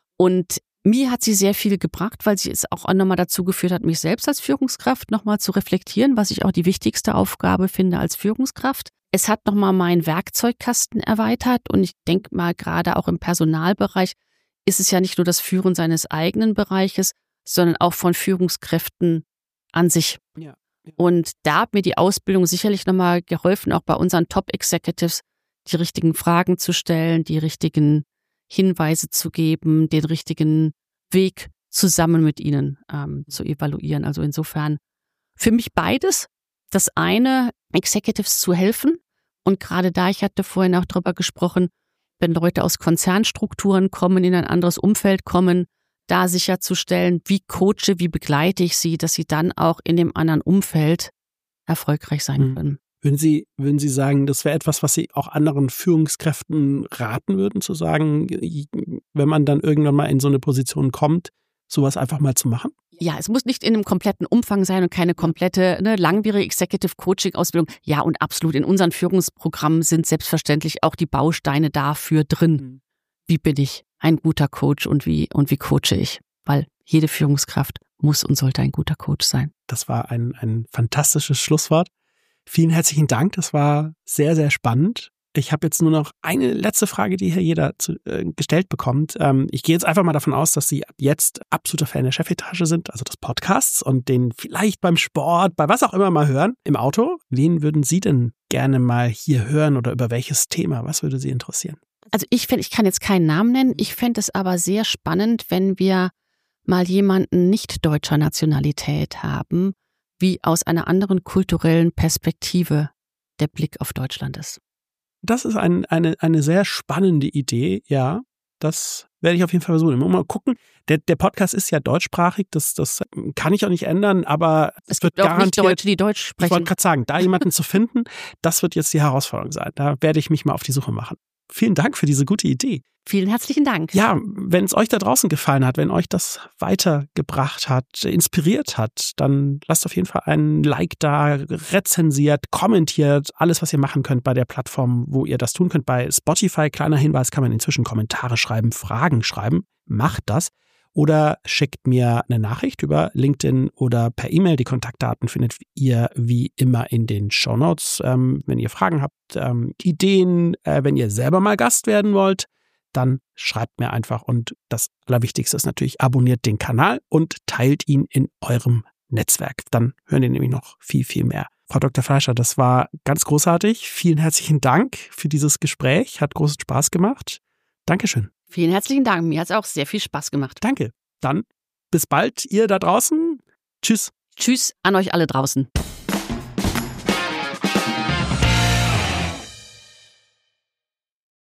Und mir hat sie sehr viel gebracht, weil sie es auch nochmal dazu geführt hat, mich selbst als Führungskraft nochmal zu reflektieren, was ich auch die wichtigste Aufgabe finde als Führungskraft. Es hat nochmal meinen Werkzeugkasten erweitert und ich denke mal, gerade auch im Personalbereich ist es ja nicht nur das Führen seines eigenen Bereiches, sondern auch von Führungskräften an sich. Ja. Und da hat mir die Ausbildung sicherlich nochmal geholfen, auch bei unseren Top-Executives die richtigen Fragen zu stellen, die richtigen Hinweise zu geben, den richtigen Weg zusammen mit ihnen ähm, zu evaluieren. Also insofern für mich beides. Das eine, Executives zu helfen. Und gerade da, ich hatte vorhin auch drüber gesprochen, wenn Leute aus Konzernstrukturen kommen, in ein anderes Umfeld kommen, da sicherzustellen, wie coache, wie begleite ich sie, dass sie dann auch in dem anderen Umfeld erfolgreich sein können. Würden Sie, würden Sie sagen, das wäre etwas, was Sie auch anderen Führungskräften raten würden, zu sagen, wenn man dann irgendwann mal in so eine Position kommt, sowas einfach mal zu machen? Ja, es muss nicht in einem kompletten Umfang sein und keine komplette ne, langwierige Executive Coaching Ausbildung. Ja, und absolut. In unseren Führungsprogrammen sind selbstverständlich auch die Bausteine dafür drin. Mhm. Wie bin ich ein guter Coach und wie, und wie coache ich? Weil jede Führungskraft muss und sollte ein guter Coach sein. Das war ein, ein fantastisches Schlusswort. Vielen herzlichen Dank. Das war sehr, sehr spannend. Ich habe jetzt nur noch eine letzte Frage, die hier jeder zu, äh, gestellt bekommt. Ähm, ich gehe jetzt einfach mal davon aus, dass Sie ab jetzt absoluter Fan der Chefetage sind, also des Podcasts und den vielleicht beim Sport, bei was auch immer mal hören, im Auto. Wen würden Sie denn gerne mal hier hören oder über welches Thema? Was würde Sie interessieren? Also ich finde, ich kann jetzt keinen Namen nennen. Ich fände es aber sehr spannend, wenn wir mal jemanden nicht deutscher Nationalität haben, wie aus einer anderen kulturellen Perspektive der Blick auf Deutschland ist. Das ist ein, eine, eine sehr spannende Idee, ja. Das werde ich auf jeden Fall versuchen. Mal gucken. Der, der Podcast ist ja deutschsprachig, das, das kann ich auch nicht ändern, aber es, es wird gibt auch garantiert. Nicht Deutsche, die Deutsch sprechen. Ich wollte gerade sagen, da jemanden zu finden, das wird jetzt die Herausforderung sein. Da werde ich mich mal auf die Suche machen. Vielen Dank für diese gute Idee. Vielen herzlichen Dank. Ja, wenn es euch da draußen gefallen hat, wenn euch das weitergebracht hat, inspiriert hat, dann lasst auf jeden Fall einen Like da, rezensiert, kommentiert, alles, was ihr machen könnt bei der Plattform, wo ihr das tun könnt. Bei Spotify, kleiner Hinweis, kann man inzwischen Kommentare schreiben, Fragen schreiben. Macht das. Oder schickt mir eine Nachricht über LinkedIn oder per E-Mail. Die Kontaktdaten findet ihr wie immer in den Shownotes. Ähm, wenn ihr Fragen habt, ähm, Ideen, äh, wenn ihr selber mal Gast werden wollt, dann schreibt mir einfach. Und das Allerwichtigste ist natürlich, abonniert den Kanal und teilt ihn in eurem Netzwerk. Dann hören ihr nämlich noch viel, viel mehr. Frau Doktor Fleischer, das war ganz großartig. Vielen herzlichen Dank für dieses Gespräch. Hat großen Spaß gemacht. Dankeschön. Vielen herzlichen Dank. Mir hat es auch sehr viel Spaß gemacht. Danke. Dann bis bald, ihr da draußen. Tschüss. Tschüss an euch alle draußen.